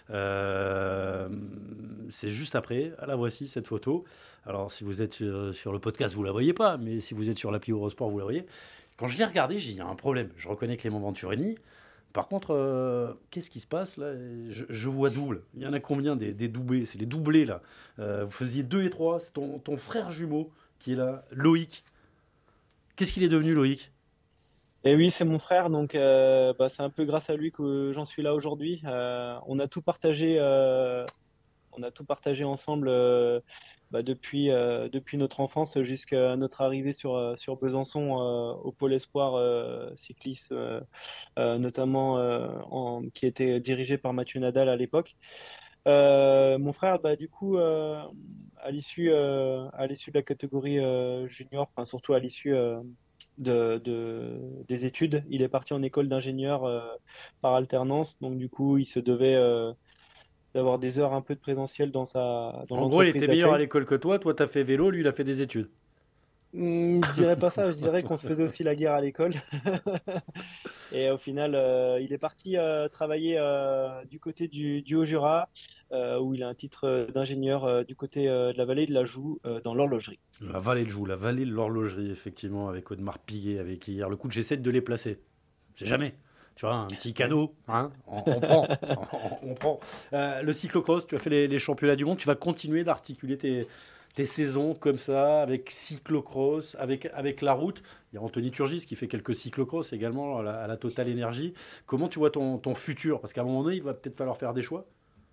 Euh, c'est juste après. Ah, la voici, cette photo. Alors, si vous êtes sur, sur le podcast, vous la voyez pas. Mais si vous êtes sur l'appli Eurosport, vous la voyez. Quand je l'ai regardé, j'ai dit, il y a un problème. Je reconnais Clément Venturini. Par contre, euh, qu'est-ce qui se passe là? je, je vois double. Il y en a combien des, des doublés? C'est les doublés là. Euh, vous faisiez deux et trois. C'est ton, ton frère jumeau qui est là, Loïc. Qu'est-ce qu'il est devenu, Loïc? Et oui, c'est mon frère, donc euh, bah, c'est un peu grâce à lui que j'en suis là aujourd'hui. Euh, on a tout partagé, euh, on a tout partagé ensemble euh, bah, depuis, euh, depuis notre enfance jusqu'à notre arrivée sur, euh, sur Besançon euh, au Pôle Espoir euh, cycliste, euh, euh, notamment euh, en- qui était dirigé par Mathieu Nadal à l'époque. Euh, mon frère, bah, du coup, euh, à l'issue euh, à l'issue de la catégorie euh, junior, enfin, surtout à l'issue euh, de, de- des études, il est parti en école d'ingénieur euh, par alternance. Donc, du coup, il se devait euh, d'avoir des heures un peu de présentiel dans sa, dans En gros, il l'entreprise était meilleur à d'accueil. l'école que toi. Toi, t'as fait vélo, lui, il a fait des études. Hmm, je dirais pas ça, je dirais qu'on se faisait aussi la guerre à l'école. Et au final, euh, il est parti euh, travailler euh, du côté du, du Haut-Jura, euh, où il a un titre euh, d'ingénieur euh, du côté euh, de la vallée de la Joux, euh, dans l'horlogerie. La vallée de Joux, la vallée de l'horlogerie, effectivement, avec Audemars Piguet, avec hier. Le coup, j'essaie de les placer. C'est jamais. Tu vois, un petit cadeau, hein, on, on prend. On, on prend. Euh, le cyclocross, tu as fait les, les championnats du monde. Tu vas continuer d'articuler tes, tes saisons comme ça, avec cyclocross, avec, avec la route. Il y a Anthony Turgis qui fait quelques cyclocross également à la, à la Total Énergie. Comment tu vois ton, ton futur? Parce qu'à un moment donné, il va peut-être falloir faire des choix.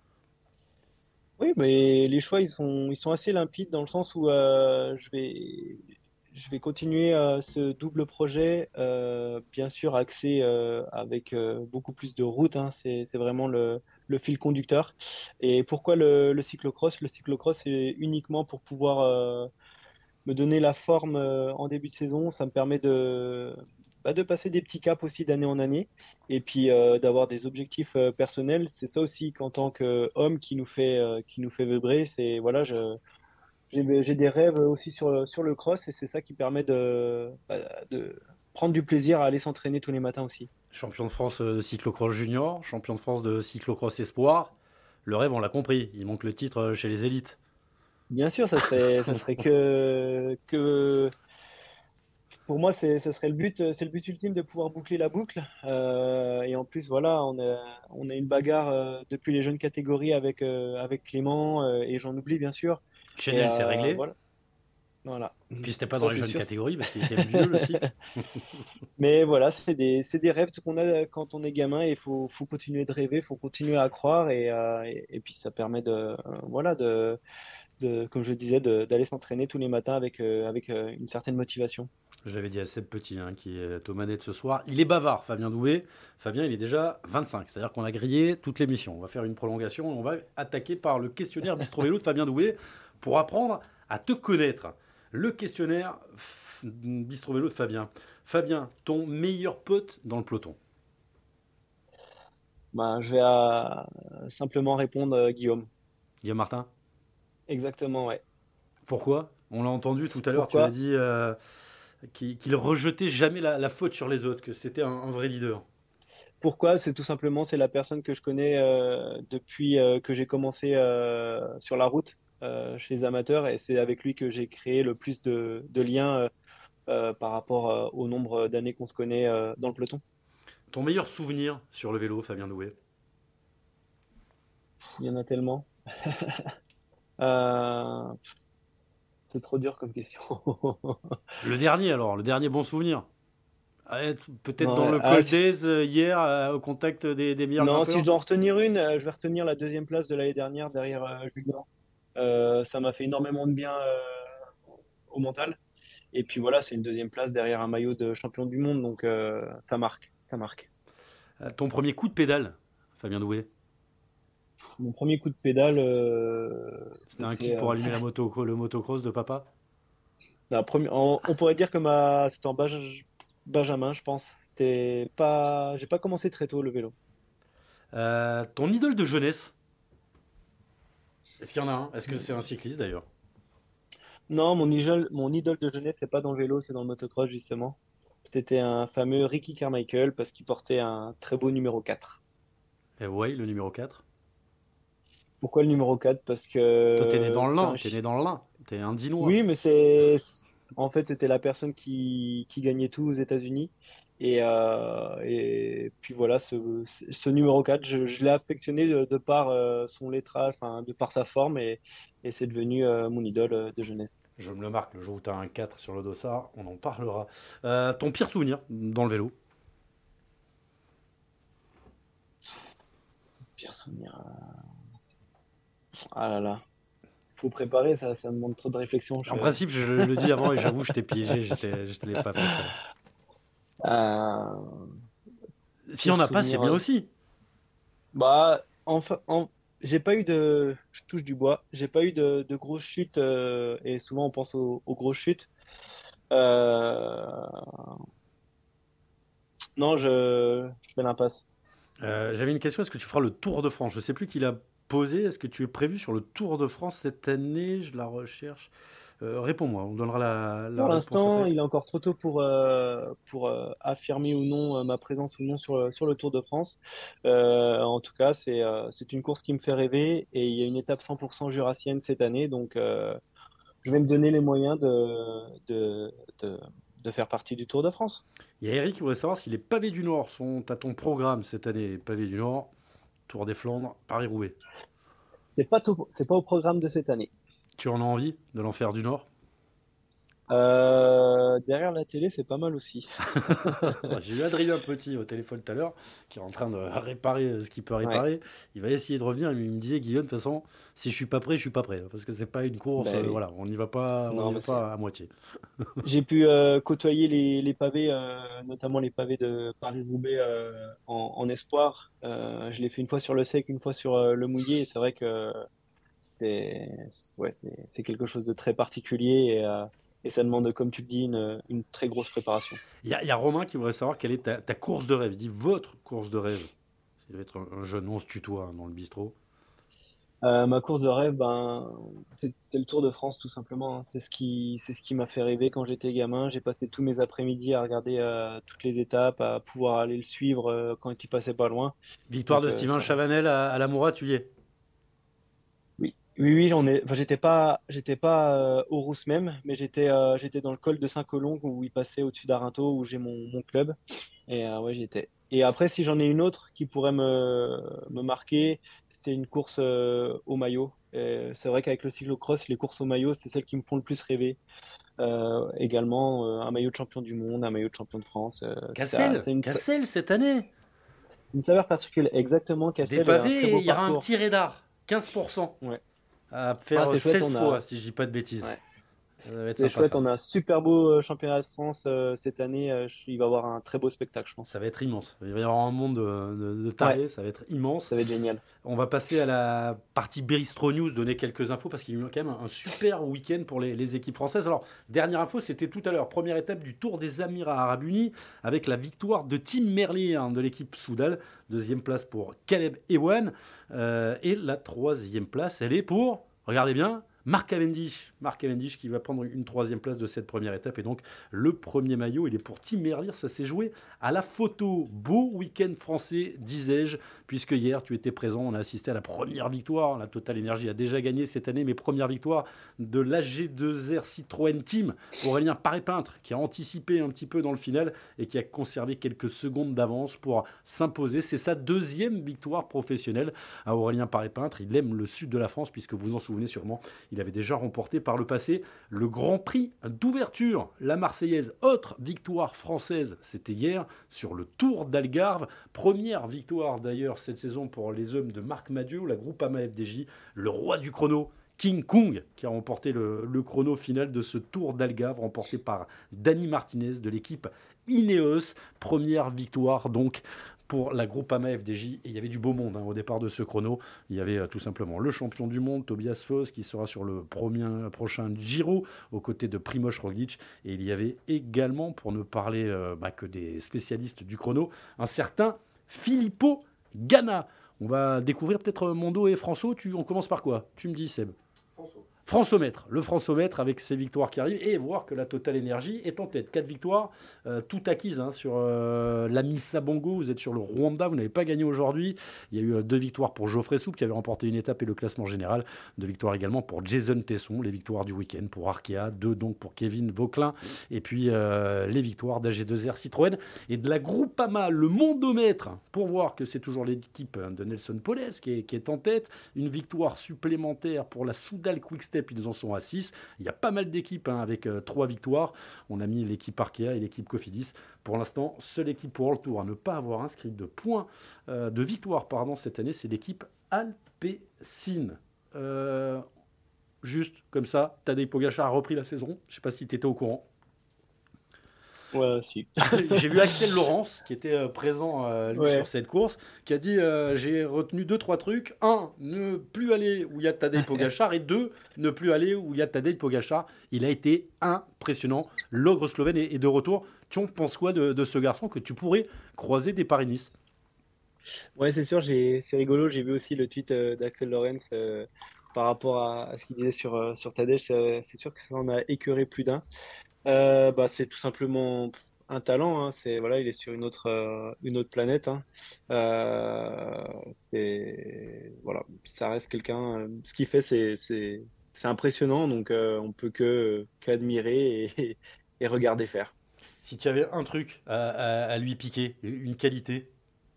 Oui, mais les choix, ils sont, ils sont assez limpides dans le sens où euh, je vais, je vais continuer euh, ce double projet, euh, bien sûr axé euh, avec euh, beaucoup plus de route, hein, c'est, c'est vraiment le, le fil conducteur. Et pourquoi le, le cyclocross? Le cyclocross, c'est uniquement pour pouvoir euh, me donner la forme euh, en début de saison. Ça me permet de, bah, de passer des petits caps aussi d'année en année et puis euh, d'avoir des objectifs euh, personnels. C'est ça aussi qu'en tant qu'homme qui nous fait, euh, qui nous fait vibrer. C'est, voilà, je, j'ai, j'ai des rêves aussi sur, le- sur le cross et c'est ça qui permet de, bah, de prendre du plaisir à aller s'entraîner tous les matins aussi. Champion de France de cyclocross junior, champion de France de cyclocross espoir. Le rêve, on l'a compris, il manque le titre chez les élites. Bien sûr, ça serait, ça serait que, que pour moi, c'est, ça serait le but, euh, c'est le but ultime de pouvoir boucler la boucle. Euh, et en plus, voilà, on a, on a une bagarre euh, depuis les jeunes catégories avec, euh, avec Clément euh, et j'en oublie bien sûr. Et Chanel, c'est euh, réglé. voilà, voilà. Puis c'était pas dans Ça, les c'est jeunes sûr. catégories parce qu'il était vieux, le type. Mais voilà, c'est des, c'est des rêves qu'on a quand on est gamin et il faut, faut continuer de rêver, il faut continuer à croire et, euh, et, et puis ça permet de, euh, voilà, de, de, comme je disais, de- d'aller s'entraîner tous les matins avec, euh, avec euh, une certaine motivation. Je l'avais dit à Seb Petit, hein, qui est aux manettes ce soir. Il est bavard, Fabien Doué. Fabien, il est déjà vingt-cinq. C'est-à-dire qu'on a grillé toute l'émission. On va faire une prolongation et on va attaquer par le questionnaire Bistro Vélo de Fabien Doué pour apprendre à te connaître. Le questionnaire f- Bistro Vélo de Fabien. Fabien, ton meilleur pote dans le peloton. Ben, je vais à- simplement répondre euh, Guillaume. Guillaume Martin. Exactement, ouais. Pourquoi? On l'a entendu tout à l'heure, tu l'as Pourquoi? dit, euh, qu'il qu'il rejetait jamais la, la faute sur les autres, que c'était un, un vrai leader. Pourquoi? C'est tout simplement, c'est la personne que je connais euh, depuis euh, que j'ai commencé euh, sur la route euh, chez les amateurs et c'est avec lui que j'ai créé le plus de, de liens euh, euh, par rapport euh, au nombre d'années qu'on se connaît euh, dans le peloton. Ton meilleur souvenir sur le vélo, Fabien Doué? Il y en a tellement. Euh, c'est trop dur comme question. Le dernier alors, le dernier bon souvenir. Ah, être Peut-être Non, dans le ah, Cold si- Days euh, hier, euh, au contact des, des meilleurs non, si je grimpeurs. dois en retenir une, euh, je vais retenir la deuxième place de l'année dernière derrière euh, Junior. Euh, ça m'a fait énormément de bien euh, au mental. Et puis voilà, c'est une deuxième place derrière un maillot de champion du monde, donc euh, ça marque, ça marque. Euh, Ton premier coup de pédale, Fabien Doué. Mon premier coup de pédale, euh, C'était un c'était kick pour euh, allumer la moto, le motocross de papa. la première- on, on pourrait dire que ma, c'était en Baj- Benjamin, je pense. C'était pas, j'ai pas commencé très tôt le vélo. Euh, ton idole de jeunesse. Est-ce qu'il y en a un? Est-ce que c'est un cycliste d'ailleurs? Non, mon idole, mon idole de jeunesse, c'est pas dans le vélo, c'est dans le motocross justement. C'était un fameux Ricky Carmichael parce qu'il portait un très beau numéro quatre. Et ouais, le numéro quatre. Pourquoi le numéro quatre? Parce Toi, t'es né que dans le c'est lin, un, t'es né chi- dans le lin, t'es un Dinois. oui, mais c'est en fait c'était la personne qui, qui gagnait tout aux États-Unis et, euh, et puis voilà ce, ce numéro quatre je, je l'ai affectionné de, de par euh, son lettrage, enfin de par sa forme et, et c'est devenu euh, mon idole euh, de jeunesse. Je me le marque, le jour où t'as un quatre sur le dossard, on en parlera. Euh, ton pire souvenir dans le vélo? Pire souvenir. euh, Ah là là, faut préparer ça, ça demande trop de réflexion. Je... En principe, je le dis avant et j'avoue, je t'ai piégé, je t'ai- je te l'ai pas fait. celle-là. Euh, S'il y en pire a pas, c'est souvenir. bien euh, aussi. Bah, enfin, en- j'ai pas eu de. Je touche du bois. J'ai pas eu de, de grosses chutes. euh, et souvent, on pense aux, aux grosses chutes. Euh, Non, je, je fais l'impasse. Euh, J'avais une question, est-ce que tu feras le Tour de France? Je sais plus qui l'a posé, est-ce que tu es prévu sur le Tour de France cette année? Je la recherche. Euh, réponds-moi, on donnera la, la Pour réponse l'instant, après. il est encore trop tôt pour, euh, pour euh, affirmer ou non euh, ma présence ou non sur, le- sur le Tour de France. Euh, en tout cas, c'est euh, c'est une course qui me fait rêver et il y a une étape cent pour cent jurassienne cette année. Donc, euh, je vais me donner les moyens de, de, de, de faire partie du Tour de France. Il y a Eric qui voudrait savoir si les pavés du Nord sont à ton programme cette année. Les pavés du Nord, Tour des Flandres, Paris-Roubaix. C'est pas tout, c'est pas au programme de cette année. Tu en as envie de l'enfer du Nord? Euh, derrière la télé, c'est pas mal aussi. J'ai eu Adrien Petit au téléphone tout à l'heure, qui est en train de réparer ce qu'il peut Ouais. réparer. Il va essayer de revenir. Il me disait, Guillaume, de toute façon, si je suis pas prêt, je suis pas prêt. Parce que c'est pas une course, Ben euh, oui. voilà, on n'y va pas, on Non, y va mais c'est. pas à moitié. J'ai pu euh, côtoyer les, les pavés, euh, notamment les pavés de Paris-Roubaix euh, en, en espoir. Euh, je l'ai fait une fois sur le sec, une fois sur euh, le mouillé. Et c'est vrai que c'est ouais, c'est c'est quelque chose de très particulier. Et, euh, et ça demande, comme tu le dis, une, une très grosse préparation. Il y, a- il y a Romain qui voudrait savoir quelle est ta, ta course de rêve. Il dit votre course de rêve. Ça doit être un, un jeune, on se tutoie hein, dans le bistrot. Euh, ma course de rêve, ben, c'est c'est le Tour de France tout simplement, hein. C'est ce qui, c'est ce qui m'a fait rêver quand j'étais gamin. J'ai passé tous mes après-midi à regarder euh, toutes les étapes, à pouvoir aller le suivre euh, quand il passait pas loin. Victoire Donc de euh, Steven ça reste. Chavanel à, à l'Amoura, tu y es. Oui, oui, oui, j'en ai. Enfin, j'étais pas, j'étais pas euh, au Rousse même, mais j'étais, euh, j'étais dans le col de Saint-Colomb où il passait au-dessus d'Arinthos où j'ai mon, mon club. Et euh, ouais, j'y étais. Et après, si j'en ai une autre qui pourrait me, me marquer, c'était une course euh, au maillot. Et c'est vrai qu'avec le cyclocross, les courses au maillot, c'est celles qui me font le plus rêver. Euh, également, euh, un maillot de champion du monde, un maillot de champion de France. Euh, ça, Cassel, c'est une, sa- Cassel cette année. c'est une saveur particulière. Exactement, Des Cassel a un très pavés, et beau il y aura un parcours. petit radar. quinze pour cent Ouais. à Ah, faire c'est chouette, seize on fois, a. si je dis pas de bêtises. Ouais. Ça va être C'est sympa chouette, ça. on a un super beau euh, championnat de France euh, cette année. Euh, je- il va y avoir un très beau spectacle, je pense. Ça va être immense. Il va y avoir un monde de, de, de Ouais, tarés, ça va être immense. ça va être génial. On va passer à la partie Bistro News, donner quelques infos parce qu'il y a eu quand même un super week-end pour les, les équipes françaises. Alors, dernière info, c'était tout à l'heure, première étape du Tour des Émirats Arabes Unis avec la victoire de Tim Merlier hein, de l'équipe Soudal. Deuxième place pour Caleb Ewan. Euh, et la troisième place, elle est pour, regardez bien, Mark Cavendish. Mark Cavendish qui va prendre une troisième place de cette première étape. Et donc, le premier maillot, il est pour Tim Merlier. Ça s'est joué à la photo. Beau week-end français, disais-je, puisque hier, tu étais présent. On a assisté à la première victoire. La Total Energy a déjà gagné cette année, mais première victoire de l'A G deux R Citroën Team. Aurélien Paré-Peintre, qui a anticipé un petit peu dans le final et qui a conservé quelques secondes d'avance pour s'imposer. C'est sa deuxième victoire professionnelle à Aurélien Paré-Peintre. Il aime le sud de la France, puisque vous vous en souvenez sûrement, il avait déjà remporté par le passé le Grand Prix d'ouverture. La Marseillaise, autre victoire française, c'était hier sur le Tour d'Algarve. Première victoire d'ailleurs cette saison pour les hommes de Marc Madiot, la Groupama F D J, le roi du chrono. King Kong qui a remporté le, le chrono final de ce Tour d'Algarve remporté par Dani Martinez de l'équipe Ineos. Première victoire donc pour la Groupama F D J. Et il y avait du beau monde hein, au départ de ce chrono. Il y avait euh, tout simplement le champion du monde, Tobias Foss, qui sera sur le premier, prochain Giro, aux côtés de Primož Roglic. Et il y avait également, pour ne parler euh, bah, que des spécialistes du chrono, un certain Filippo Ganna. On va découvrir peut-être Mondo et François. Tu, on commence par quoi? Tu me dis, Seb. Françomètre, le Françomètre avec ses victoires qui arrivent et voir que la Total Energy est en tête. Quatre victoires, euh, toutes acquises hein, sur euh, la Missa Bongo. Vous êtes sur le Rwanda, vous n'avez pas gagné aujourd'hui. Il y a eu euh, deux victoires pour Geoffrey Soupe qui avait remporté une étape et le classement général. Deux victoires également pour Jason Tesson, les victoires du week-end pour Arkea. Deux donc pour Kevin Vauclin. Et puis euh, les victoires d'A G deux R Citroën et de la Groupama, le Mondomètre, pour voir que c'est toujours l'équipe de Nelson Poles qui est, qui est en tête. Une victoire supplémentaire pour la Soudal Quick-Step. Ils en sont à six. Il y a pas mal d'équipes hein, avec euh, trois victoires. On a mis l'équipe Arkea et l'équipe Cofidis. Pour l'instant, seule équipe pour le tour à ne pas avoir inscrit de points euh, de victoire pardon, cette année, c'est l'équipe Alpecin. Euh, juste comme ça, Tadej Pogačar a repris la saison. Je ne sais pas si tu étais au courant. Ouais, si. J'ai vu Axel Laurence qui était euh, présent euh, lui, Ouais. sur cette course, qui a dit euh, j'ai retenu deux trois trucs. Un, ne plus aller où il y a Tadej Pogačar, et deux, ne plus aller où il y a Tadej Pogačar. Il a été impressionnant. L'ogre slovène est, est de retour. Tu en penses quoi de, de ce garçon que tu pourrais croiser des Paris-Nice? Ouais, c'est sûr, j'ai, c'est rigolo. J'ai vu aussi le tweet euh, d'Axel Lorenz euh, par rapport à, à ce qu'il disait sur, euh, sur Tadej. C'est, c'est sûr que ça en a écœuré plus d'un. Euh, bah, c'est tout simplement un talent. Hein. C'est, voilà, il est sur une autre, euh, une autre planète. Hein. Euh, c'est, voilà, ça reste quelqu'un. euh, Ce qu'il fait, c'est, c'est, c'est impressionnant. Donc, euh, on peut que, qu'admirer et, et regarder faire. Si tu avais un truc à, à- à lui piquer, une qualité.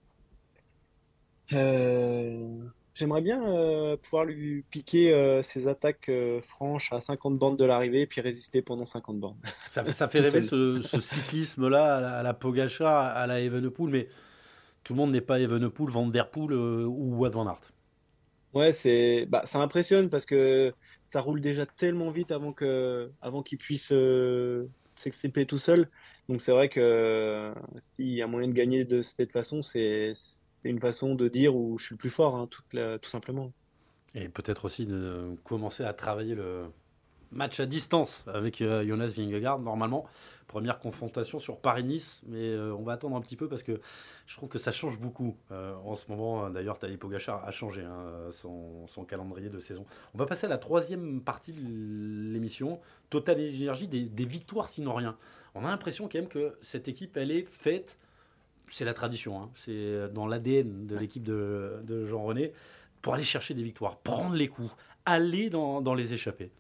Euh, J'aimerais bien euh, pouvoir lui piquer euh, ses attaques euh, franches à cinquante bornes de l'arrivée et puis résister pendant cinquante bornes. Ça, fait- ça fait Tout rêver seul. ce, ce cyclisme-là à la, à la Pogačar, à la Evenepoel, mais tout le monde n'est pas Evenepoel, Van Der Poel euh, ou Wout van Aert. Ouais, c'est, bah, ça impressionne parce que ça roule déjà tellement vite avant que, avant qu'il puisse euh, s'extirper tout seul. Donc c'est vrai que euh, s'il y a moyen de gagner de cette façon, c'est c'est une façon de dire où je suis le plus fort, hein, tout, la- tout simplement. Et peut-être aussi de commencer à travailler le, Match à distance avec euh, Jonas Vingegaard, normalement. Première confrontation sur Paris-Nice, mais euh, on va attendre un petit peu parce que je trouve que ça change beaucoup euh, en ce moment. D'ailleurs, Tadej Pogacar a changé hein, son, son calendrier de saison. On va passer à la troisième partie de l'émission. Total Énergie, des, des victoires sinon rien. On a l'impression quand même que cette équipe, elle est faite, c'est la tradition, hein, c'est dans l'A D N de l'équipe de, de Jean-René, pour aller chercher des victoires, prendre les coups, aller dans, dans les échappées.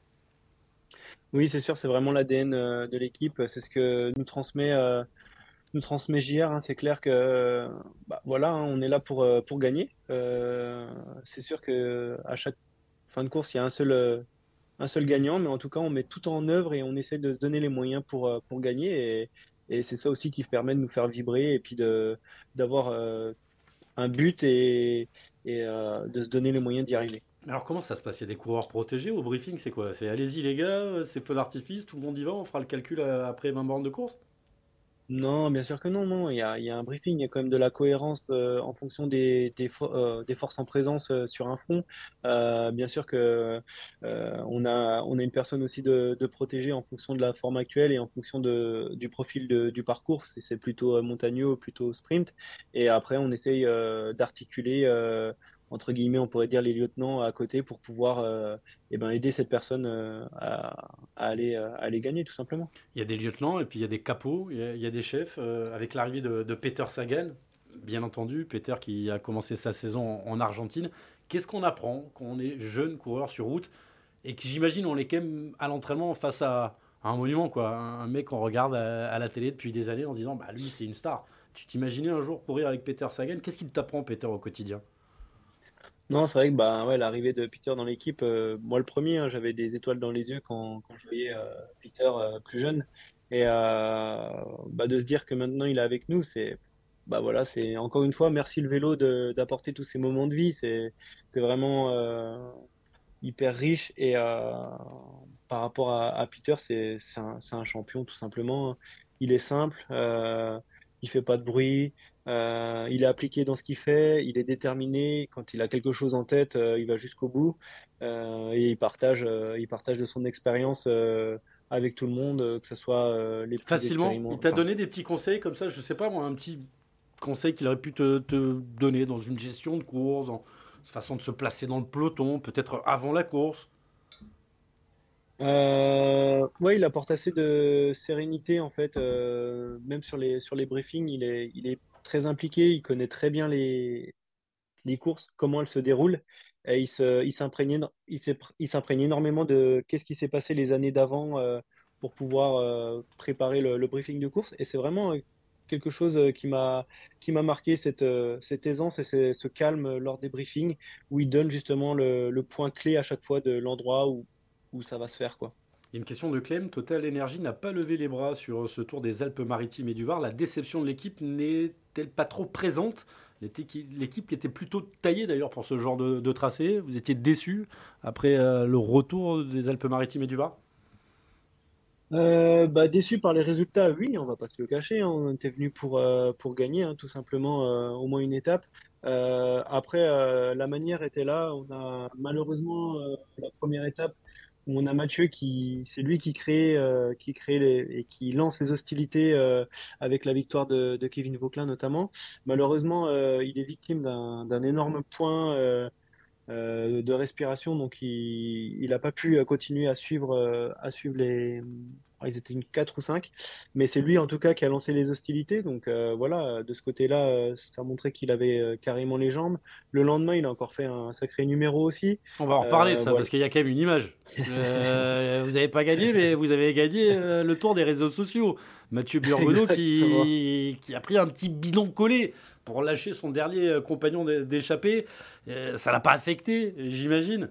Oui, c'est sûr, c'est vraiment l'A D N euh, de l'équipe. C'est ce que nous transmet, euh, nous transmet J R. Hein. C'est clair que euh, bah, voilà, hein, on est là pour, euh, pour gagner. Euh, c'est sûr que à chaque fin de course, il y a un seul, euh, un seul gagnant, mais en tout cas, on met tout en œuvre et on essaie de se donner les moyens pour, euh, pour gagner. Et, et c'est ça aussi qui permet de nous faire vibrer et puis de, d'avoir euh, un but et, et euh, de se donner les moyens d'y arriver. Alors comment ça se passe? Il y a des coureurs protégés au briefing, c'est quoi? C'est allez-y les gars, c'est feu d'artifice, tout le monde y va, on fera le calcul euh, après vingt bornes de course? Non, bien sûr que non, non. Il y a, il y a un briefing, il y a quand même de la cohérence euh, en fonction des, des, fo- euh, des forces en présence euh, sur un front. Euh, bien sûr que euh, on a, on a une personne aussi de, de protéger en fonction de la forme actuelle et en fonction de, du profil de- du parcours, si c'est plutôt euh, montagneux ou plutôt sprint. Et après, on essaye euh, d'articuler, euh, entre guillemets, on pourrait dire les lieutenants à côté pour pouvoir euh, eh ben, aider cette personne euh, à, à aller, à aller gagner, tout simplement. Il y a des lieutenants et puis il y a des capots, il y a, il y a des chefs. Euh, avec l'arrivée de, de Peter Sagan, bien entendu, Peter qui a commencé sa saison en, en Argentine, qu'est-ce qu'on apprend quand on est jeune coureur sur route et que j'imagine on est quand même à l'entraînement face à, à un monument, quoi, un, un mec qu'on regarde à, à la télé depuis des années en se disant bah lui c'est une star. Tu t'imaginais un jour courir avec Peter Sagan? Qu'est-ce qu'il t'apprend Peter au quotidien? Non, c'est vrai que bah, ouais, l'arrivée de Peter dans l'équipe, euh, moi le premier, hein, j'avais des étoiles dans les yeux quand, quand je voyais euh, Peter euh, plus jeune. Et euh, bah, de se dire que maintenant il est avec nous, c'est bah, voilà, c'est encore une fois, merci le vélo de, d'apporter tous ces moments de vie. C'est, c'est vraiment euh, hyper riche. Et euh, par rapport à, à Peter, c'est, c'est un, c'est un champion tout simplement. Il est simple, euh, il fait pas de bruit. Euh, il est appliqué dans ce qu'il fait, il est déterminé. Quand il a quelque chose en tête, euh, il va jusqu'au bout. Euh, et il partage, euh, il partage de son expérience euh, avec tout le monde, euh, que ce soit euh, les plus Facilement, il expérimentés. t'a Enfin, donné des petits conseils comme ça, je sais pas moi, un petit conseil qu'il aurait pu te, te donner dans une gestion de course, dans sa façon de se placer dans le peloton, peut-être avant la course. euh, ouais, il apporte assez de sérénité en fait. Euh, même sur les sur les briefings, il est il est très impliqué. Il connaît très bien les les courses, comment elles se déroulent. Et il se, il s'imprègne, éno- il s'est- il s'imprègne énormément de qu'est-ce qui s'est passé les années d'avant euh, pour pouvoir euh, préparer le, le briefing de course. Et c'est vraiment euh, quelque chose euh, qui m'a, qui m'a marqué, cette, euh, cette aisance et ce, ce calme lors des briefings où il donne justement le, le point clé à chaque fois de l'endroit où, où ça va se faire, quoi. Il y a une question de Clem. Total Energy n'a pas levé les bras sur ce tour des Alpes-Maritimes et du Var. La déception de l'équipe n'est-elle pas trop présente? L'équipe qui était plutôt taillée d'ailleurs pour ce genre de, de tracé. Vous étiez déçu après euh, le retour des Alpes-Maritimes et du Var? Euh, bah, déçu par les résultats, oui, on va pas se le cacher, hein. On était venu pour, euh, pour gagner, hein, tout simplement, euh, au moins une étape. Euh, après, euh, la manière était là. On a malheureusement euh, la première étape où on a Mathieu qui, c'est lui qui crée, euh, qui crée les, et qui lance les hostilités euh, avec la victoire de, de Kevin Vauquelin notamment. Malheureusement, euh, il est victime d'un, d'un énorme point. Euh, euh, de respiration, donc il il n'a pas pu euh, continuer à suivre, euh, à suivre les. Ah, ils étaient une quatre ou cinq, mais c'est lui en tout cas qui a lancé les hostilités. Donc euh, voilà, de ce côté-là, euh, ça montrait qu'il avait euh, carrément les jambes. Le lendemain, il a encore fait un sacré numéro aussi. On va en reparler de Euh, ça voilà. parce qu'il y a quand même une image. Euh, vous n'avez pas gagné, mais vous avez gagné euh, le tour des réseaux sociaux. Mathieu Burgodeau Exactement. qui, qui a pris un petit bidon collé pour lâcher son dernier euh, compagnon d'é- d'échappée. Euh, ça l'a pas affecté, j'imagine.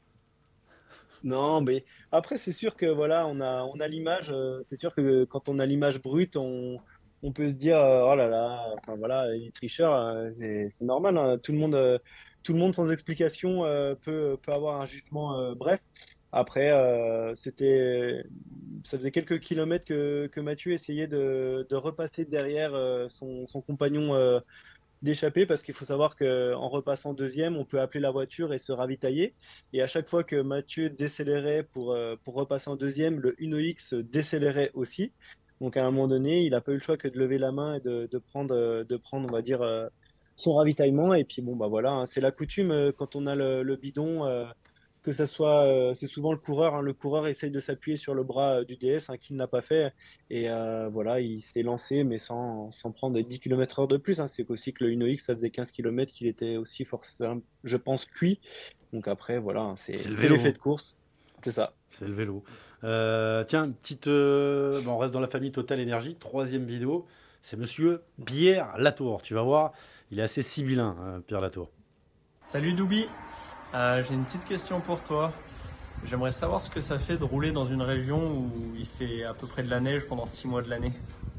Non, mais après, c'est sûr que voilà, on a, on a l'image. euh, c'est sûr que quand on a l'image brute, on, on peut se dire, euh, oh là là, enfin voilà, les tricheurs, euh, c'est c'est normal, hein. Tout le monde, euh, tout le monde sans explication euh, peut, peut avoir un jugement. Euh, bref, après, euh, c'était, ça faisait quelques kilomètres que, que Mathieu essayait de, de repasser derrière euh, son, son compagnon. Euh, d'échapper parce qu'il faut savoir qu'en repassant deuxième, on peut appeler la voiture et se ravitailler. Et à chaque fois que Mathieu décélérait pour, euh, pour repasser en deuxième, le Uno X décélérait aussi. Donc à un moment donné, il n'a pas eu le choix que de lever la main et de, de prendre, euh, de prendre, on va dire, euh, son ravitaillement. Et puis bon, bah voilà, hein, c'est la coutume euh, quand on a le, le bidon. Euh, que ça soit, euh, c'est souvent le coureur, hein, le coureur essaye de s'appuyer sur le bras euh, du D S, hein, qui ne l'a pas fait, et euh, voilà, il s'est lancé, mais sans, sans prendre dix kilomètres heure de plus, hein. C'est aussi que le Uno X, ça faisait quinze kilomètres, qu'il était aussi forcément, je pense, cuit. Donc après, voilà, hein, c'est C'est le c'est vélo. l'effet de course, c'est ça. C'est le vélo. Euh, tiens, une petite. euh, bon, on reste dans la famille Total Énergie. Troisième vidéo, c'est monsieur Pierre Latour. Tu vas voir, il est assez sibyllin, hein, Pierre Latour. Salut Doubi, Euh, j'ai une petite question pour toi. J'aimerais savoir ce que ça fait de rouler dans une région où il fait à peu près de la neige pendant six mois de l'année.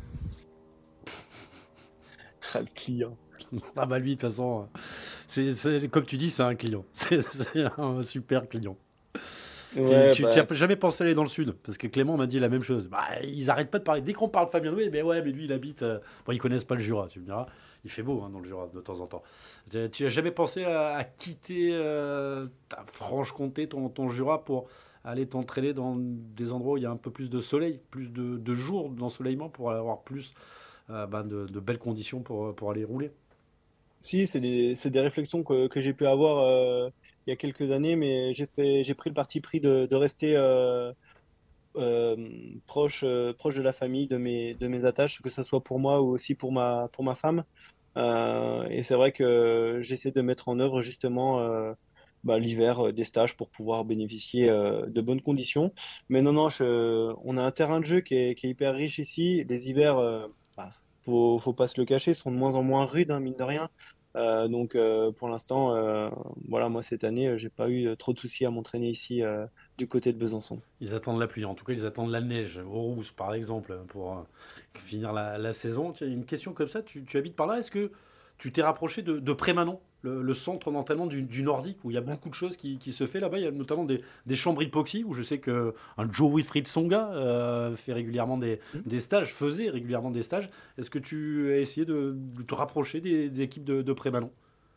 Ah, le client. Ah bah lui, de toute façon, c'est, c'est- comme tu dis, c'est un client. C'est, c'est un super client. Tu- Ouais, tu bah, n'as jamais pensé aller dans le sud? Parce que Clément m'a dit la même chose. Bah, ils arrêtent pas de parler. Dès qu'on parle Fabien Doué, mais ouais, mais lui, il habite. euh, Bon, ils connaissent pas le Jura, tu me diras. Il fait beau, hein, dans le Jura de temps en temps. Tu tu as jamais pensé à, à quitter euh, ta Franche-Comté, ton, ton Jura, pour aller t'entraîner dans des endroits où il y a un peu plus de soleil, plus de, de jours d'ensoleillement, pour avoir plus euh, bah, de, de belles conditions pour, pour aller rouler? si, c'est des, c'est des réflexions que, que j'ai pu avoir euh, il y a quelques années, mais j'ai fait, j'ai pris le parti pris de, de rester euh, euh, proche, euh, proche de la famille, de mes, de mes attaches, que ce soit pour moi ou aussi pour ma, pour ma femme. Euh, et c'est vrai que j'essaie de mettre en œuvre justement euh, bah, l'hiver euh, des stages pour pouvoir bénéficier euh, de bonnes conditions. Mais non, non, je- on a un terrain de jeu qui est, qui est hyper riche ici. Les hivers, euh, bah, faut, faut pas se le cacher, sont de moins en moins rudes, hein, mine de rien. Euh, donc euh, pour l'instant, euh, voilà, moi cette année, euh, j'ai pas eu euh, trop de soucis à m'entraîner ici euh, du côté de Besançon. Ils attendent la pluie, en tout cas ils attendent la neige, aux rousses par exemple, pour euh, finir la, la saison. Tiens, une question comme ça, tu, tu habites par là, est-ce que tu t'es rapproché de, de Prémanon, le, le centre d'entraînement du, du Nordique, où il y a beaucoup de choses qui, qui se fait là-bas, il y a notamment des, des chambres hypoxie, où je sais qu'un Joe Wilfried Songa euh, fait régulièrement des, des stages, faisait régulièrement des stages. Est-ce que tu as essayé de, de te rapprocher des, des équipes de, de Prémanon?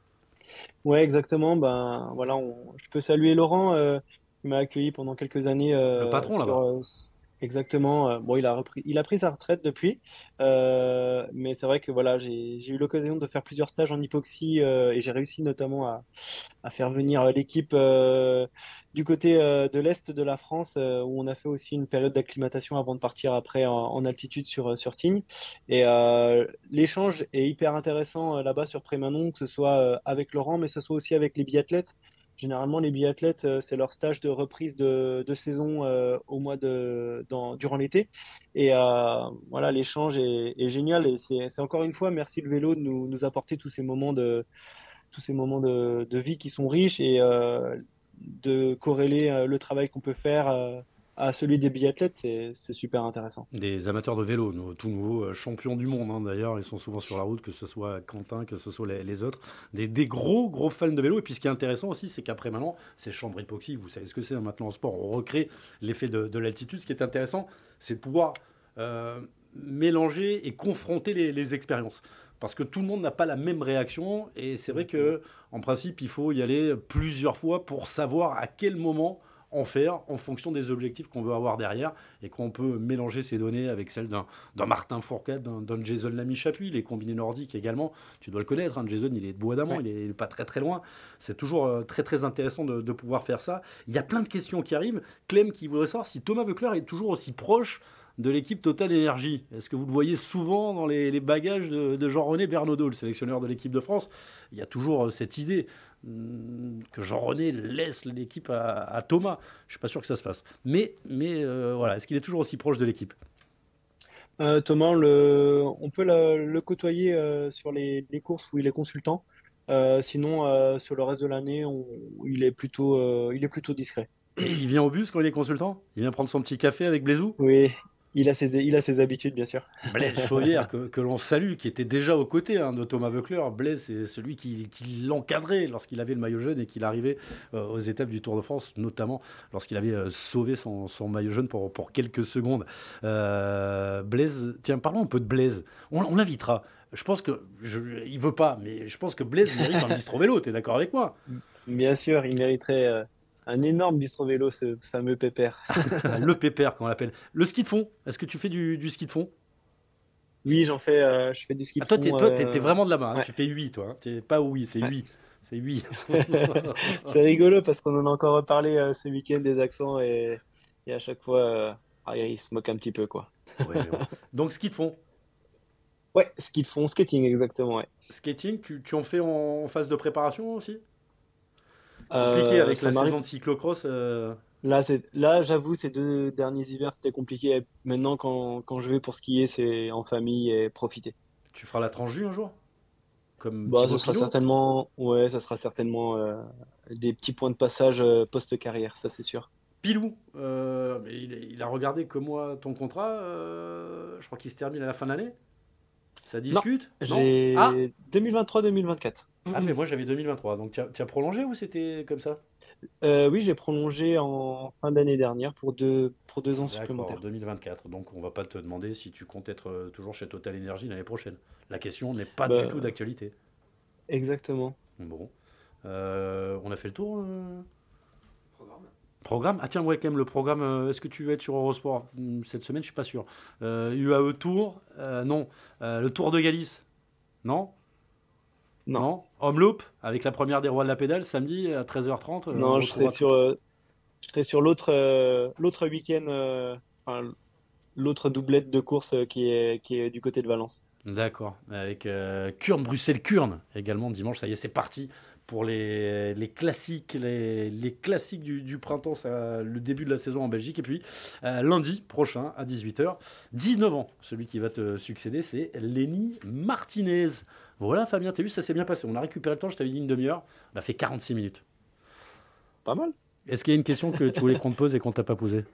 Ouais, exactement. Ben voilà, on- je peux saluer Laurent euh, qui m'a accueilli pendant quelques années Le euh, patron sur là-bas. euh, exactement. Euh, bon, il a repris, il a pris sa retraite depuis, euh, mais c'est vrai que voilà, j'ai j'ai eu l'occasion de faire plusieurs stages en hypoxie euh, et j'ai réussi notamment à, à faire venir l'équipe euh, du côté euh, de l'est de la France euh, où on a fait aussi une période d'acclimatation avant de partir après en, en altitude sur sur Tignes. Et euh, l'échange est hyper intéressant euh, là-bas sur Prémanon, que ce soit euh, avec Laurent, mais que ce soit aussi avec les biathlètes. Généralement, les biathlètes, euh, c'est leur stage de reprise de, de saison euh, au mois de, dans, durant l'été. Et euh, voilà, l'échange est, est génial. Et c'est c'est encore une fois, merci le vélo de nous, nous apporter tous ces moments de, tous ces moments de, de vie qui sont riches et euh, de corréler euh, le travail qu'on peut faire euh, à celui des biathlètes, c'est c'est super intéressant. Des amateurs de vélo, nos tout nouveaux euh, champions du monde, hein, d'ailleurs, ils sont souvent sur la route, que ce soit Quentin, que ce soit les, les autres, des, des gros gros fans de vélo. Et puis ce qui est intéressant aussi, c'est qu'après maintenant, ces chambres hypoxie, vous savez ce que c'est, hein, maintenant en sport, on recrée l'effet de, de l'altitude. Ce qui est intéressant, c'est de pouvoir euh, mélanger et confronter les, les expériences. Parce que tout le monde n'a pas la même réaction, et c'est vrai que en principe, il faut y aller plusieurs fois pour savoir à quel moment en faire en fonction des objectifs qu'on veut avoir derrière et qu'on peut mélanger ces données avec celles d'un, d'un Martin Fourcade, d'un, d'un Jason Lamy-Chapuis, les combinés nordiques également. Tu dois le connaître, hein, Jason, il est de Bois d'Amont, Ouais. il est pas très très loin. C'est toujours euh, très très intéressant de, de pouvoir faire ça. Il y a plein de questions qui arrivent. Clem qui voudrait savoir si Thomas Voeckler est toujours aussi proche de l'équipe Total Énergie. Est-ce que vous le voyez souvent dans les, les bagages de, de Jean-René Bernaudot, le sélectionneur de l'équipe de France? Il y a toujours euh, cette idée hum, que Jean-René laisse l'équipe à, à Thomas. Je suis pas sûr que ça se fasse. Mais, mais euh, voilà, est-ce qu'il est toujours aussi proche de l'équipe? Euh, Thomas, on le, on peut le, le côtoyer euh, sur les, les courses où il est consultant. Euh, sinon, euh, sur le reste de l'année, on- il est plutôt, euh, il est plutôt discret. Et il vient au bus quand il est consultant? Il vient prendre son petit café avec Blaisou? Oui, il a ses, il a ses habitudes, bien sûr. Blaise Chaudière, que, que l'on salue, qui était déjà aux côtés hein, de Thomas Voeckler. Blaise, c'est celui qui, qui l'encadrait lorsqu'il avait le maillot jaune et qu'il arrivait euh, aux étapes du Tour de France, notamment lorsqu'il avait euh, sauvé son, son maillot jaune pour, pour quelques secondes. Euh, Blaise, tiens, parlons un peu de Blaise. On, on l'invitera. Je pense que je, il veut pas, mais je pense que Blaise mérite un bistrot vélo. T'es d'accord avec moi? Bien sûr, il mériterait euh, un énorme bistrot vélo, ce fameux pépère. Le pépère, qu'on l'appelle. Le ski de fond. Est-ce que tu fais du, du ski de fond? Oui, j'en fais, euh, je fais du ski de Ah, toi, fond. t'es, toi, t'es, euh, t'es vraiment de là-bas. Hein. ouais. Tu fais huit, toi. Hein. T'es pas oui, c'est Ouais. huit. C'est huit. C'est rigolo parce qu'on en a encore reparlé euh, ce week-end des accents et, et à chaque fois, euh, ah, il se moque un petit peu, quoi. Ouais, mais bon. Donc, ski de fond. Ouais, ski de fond, skating, exactement, ouais. Skating, tu, tu en fais en, en phase de préparation aussi? Compliqué Euh, avec ça la m'arrive. saison de cyclocross. euh, Là, c'est, là, j'avoue, ces deux derniers hivers, c'était compliqué. Maintenant, quand, quand je vais pour skier, c'est en famille et profiter. Tu feras la tranche un jour? Comme Bah, Thibaut ça sera Pinot? certainement, ouais, ça sera certainement euh, des petits points de passage euh, post-carrière, ça c'est sûr. Pilou, euh, mais il, il a regardé comme moi ton contrat. euh, je crois qu'il se termine à la fin de l'année. Ça Non, discute? Non? Ah, j'ai deux mille vingt-trois deux mille vingt-quatre. ah, mais moi j'avais deux mille vingt-trois. Donc tu as, tu as prolongé ou c'était comme ça? Euh, oui, j'ai prolongé en fin d'année dernière pour deux, pour deux ans D'accord, supplémentaires. deux mille vingt-quatre. Donc on va pas te demander si tu comptes être euh, toujours chez Total Energy l'année prochaine. La question n'est pas du tout Bah, d'actualité. exactement. Bon. Euh, on a fait le tour euh Programme? Ah tiens, ouais, quand même, le programme, euh, est-ce que tu vas être sur Eurosport? Hmm, cette semaine? Je suis pas sûr. Euh, U A E Tour? Euh, non. Euh, le Tour de Galice? Non? Non, Non? Homeloop, avec la première des rois de la pédale, samedi à treize heures trente, euh, on non, je serai retrouvera tout. sur, euh, je serai sur l'autre, euh, l'autre week-end, euh, enfin, l'autre doublette de course euh, qui est, qui est du côté de Valence. D'accord. Avec euh, Kurn, Bruxelles-Kurn également dimanche. Ça y est, c'est parti pour les, les classiques, les, les classiques du, du printemps, ça, le début de la saison en Belgique. Et puis euh, lundi prochain à dix-huit heures, dix-neuf ans, celui qui va te succéder, c'est Lenny Martinez. Voilà, Fabien, t'as vu, ça s'est bien passé. On a récupéré le temps, je t'avais dit une demi-heure. On a fait quarante-six minutes. Pas mal. Est-ce qu'il y a une question que tu voulais qu'on te pose et qu'on t'a pas posée?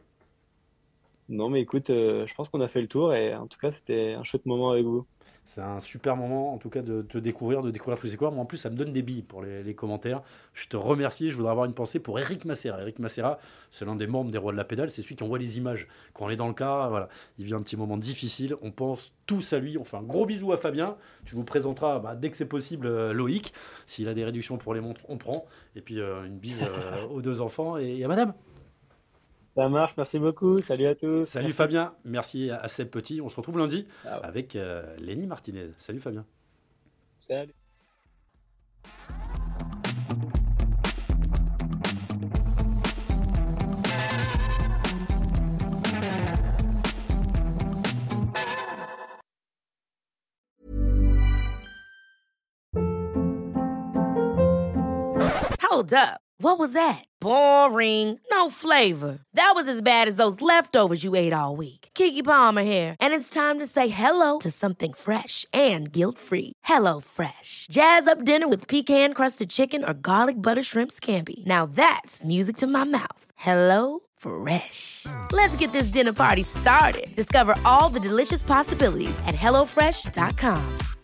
Non, mais écoute, euh, je pense qu'on a fait le tour et en tout cas, c'était un chouette moment avec vous. C'est un super moment, en tout cas, de te découvrir, de découvrir tous ces coureurs. Moi, en plus, ça me donne des billes pour les, les commentaires. Je te remercie. Je voudrais avoir une pensée pour Eric Macera. Eric Macera, c'est l'un des membres des Rois de la Pédale. C'est celui qui envoie les images. Quand on est dans le car, voilà, il vit un petit moment difficile. On pense tous à lui. On fait un gros bisou à Fabien. Tu vous présenteras bah, dès que c'est possible euh, Loïc. S'il a des réductions pour les montres, on prend. Et puis, euh, une bise euh, aux deux enfants et, et à madame. Ça marche, merci beaucoup. Salut à tous. Salut Merci. Fabien. Merci à, à Seb Petit. On se retrouve lundi Ah ouais. avec euh, Lenny Martinez. Salut Fabien. Salut. Hold up. What was that? Boring. No flavor. That was as bad as those leftovers you ate all week. Keke Palmer here, and it's time to say hello to something fresh and guilt-free. Hello Fresh. Jazz up dinner with pecan-crusted chicken or garlic butter shrimp scampi. Now that's music to my mouth. Hello Fresh. Let's get this dinner party started. Discover all the delicious possibilities at hello fresh dot com.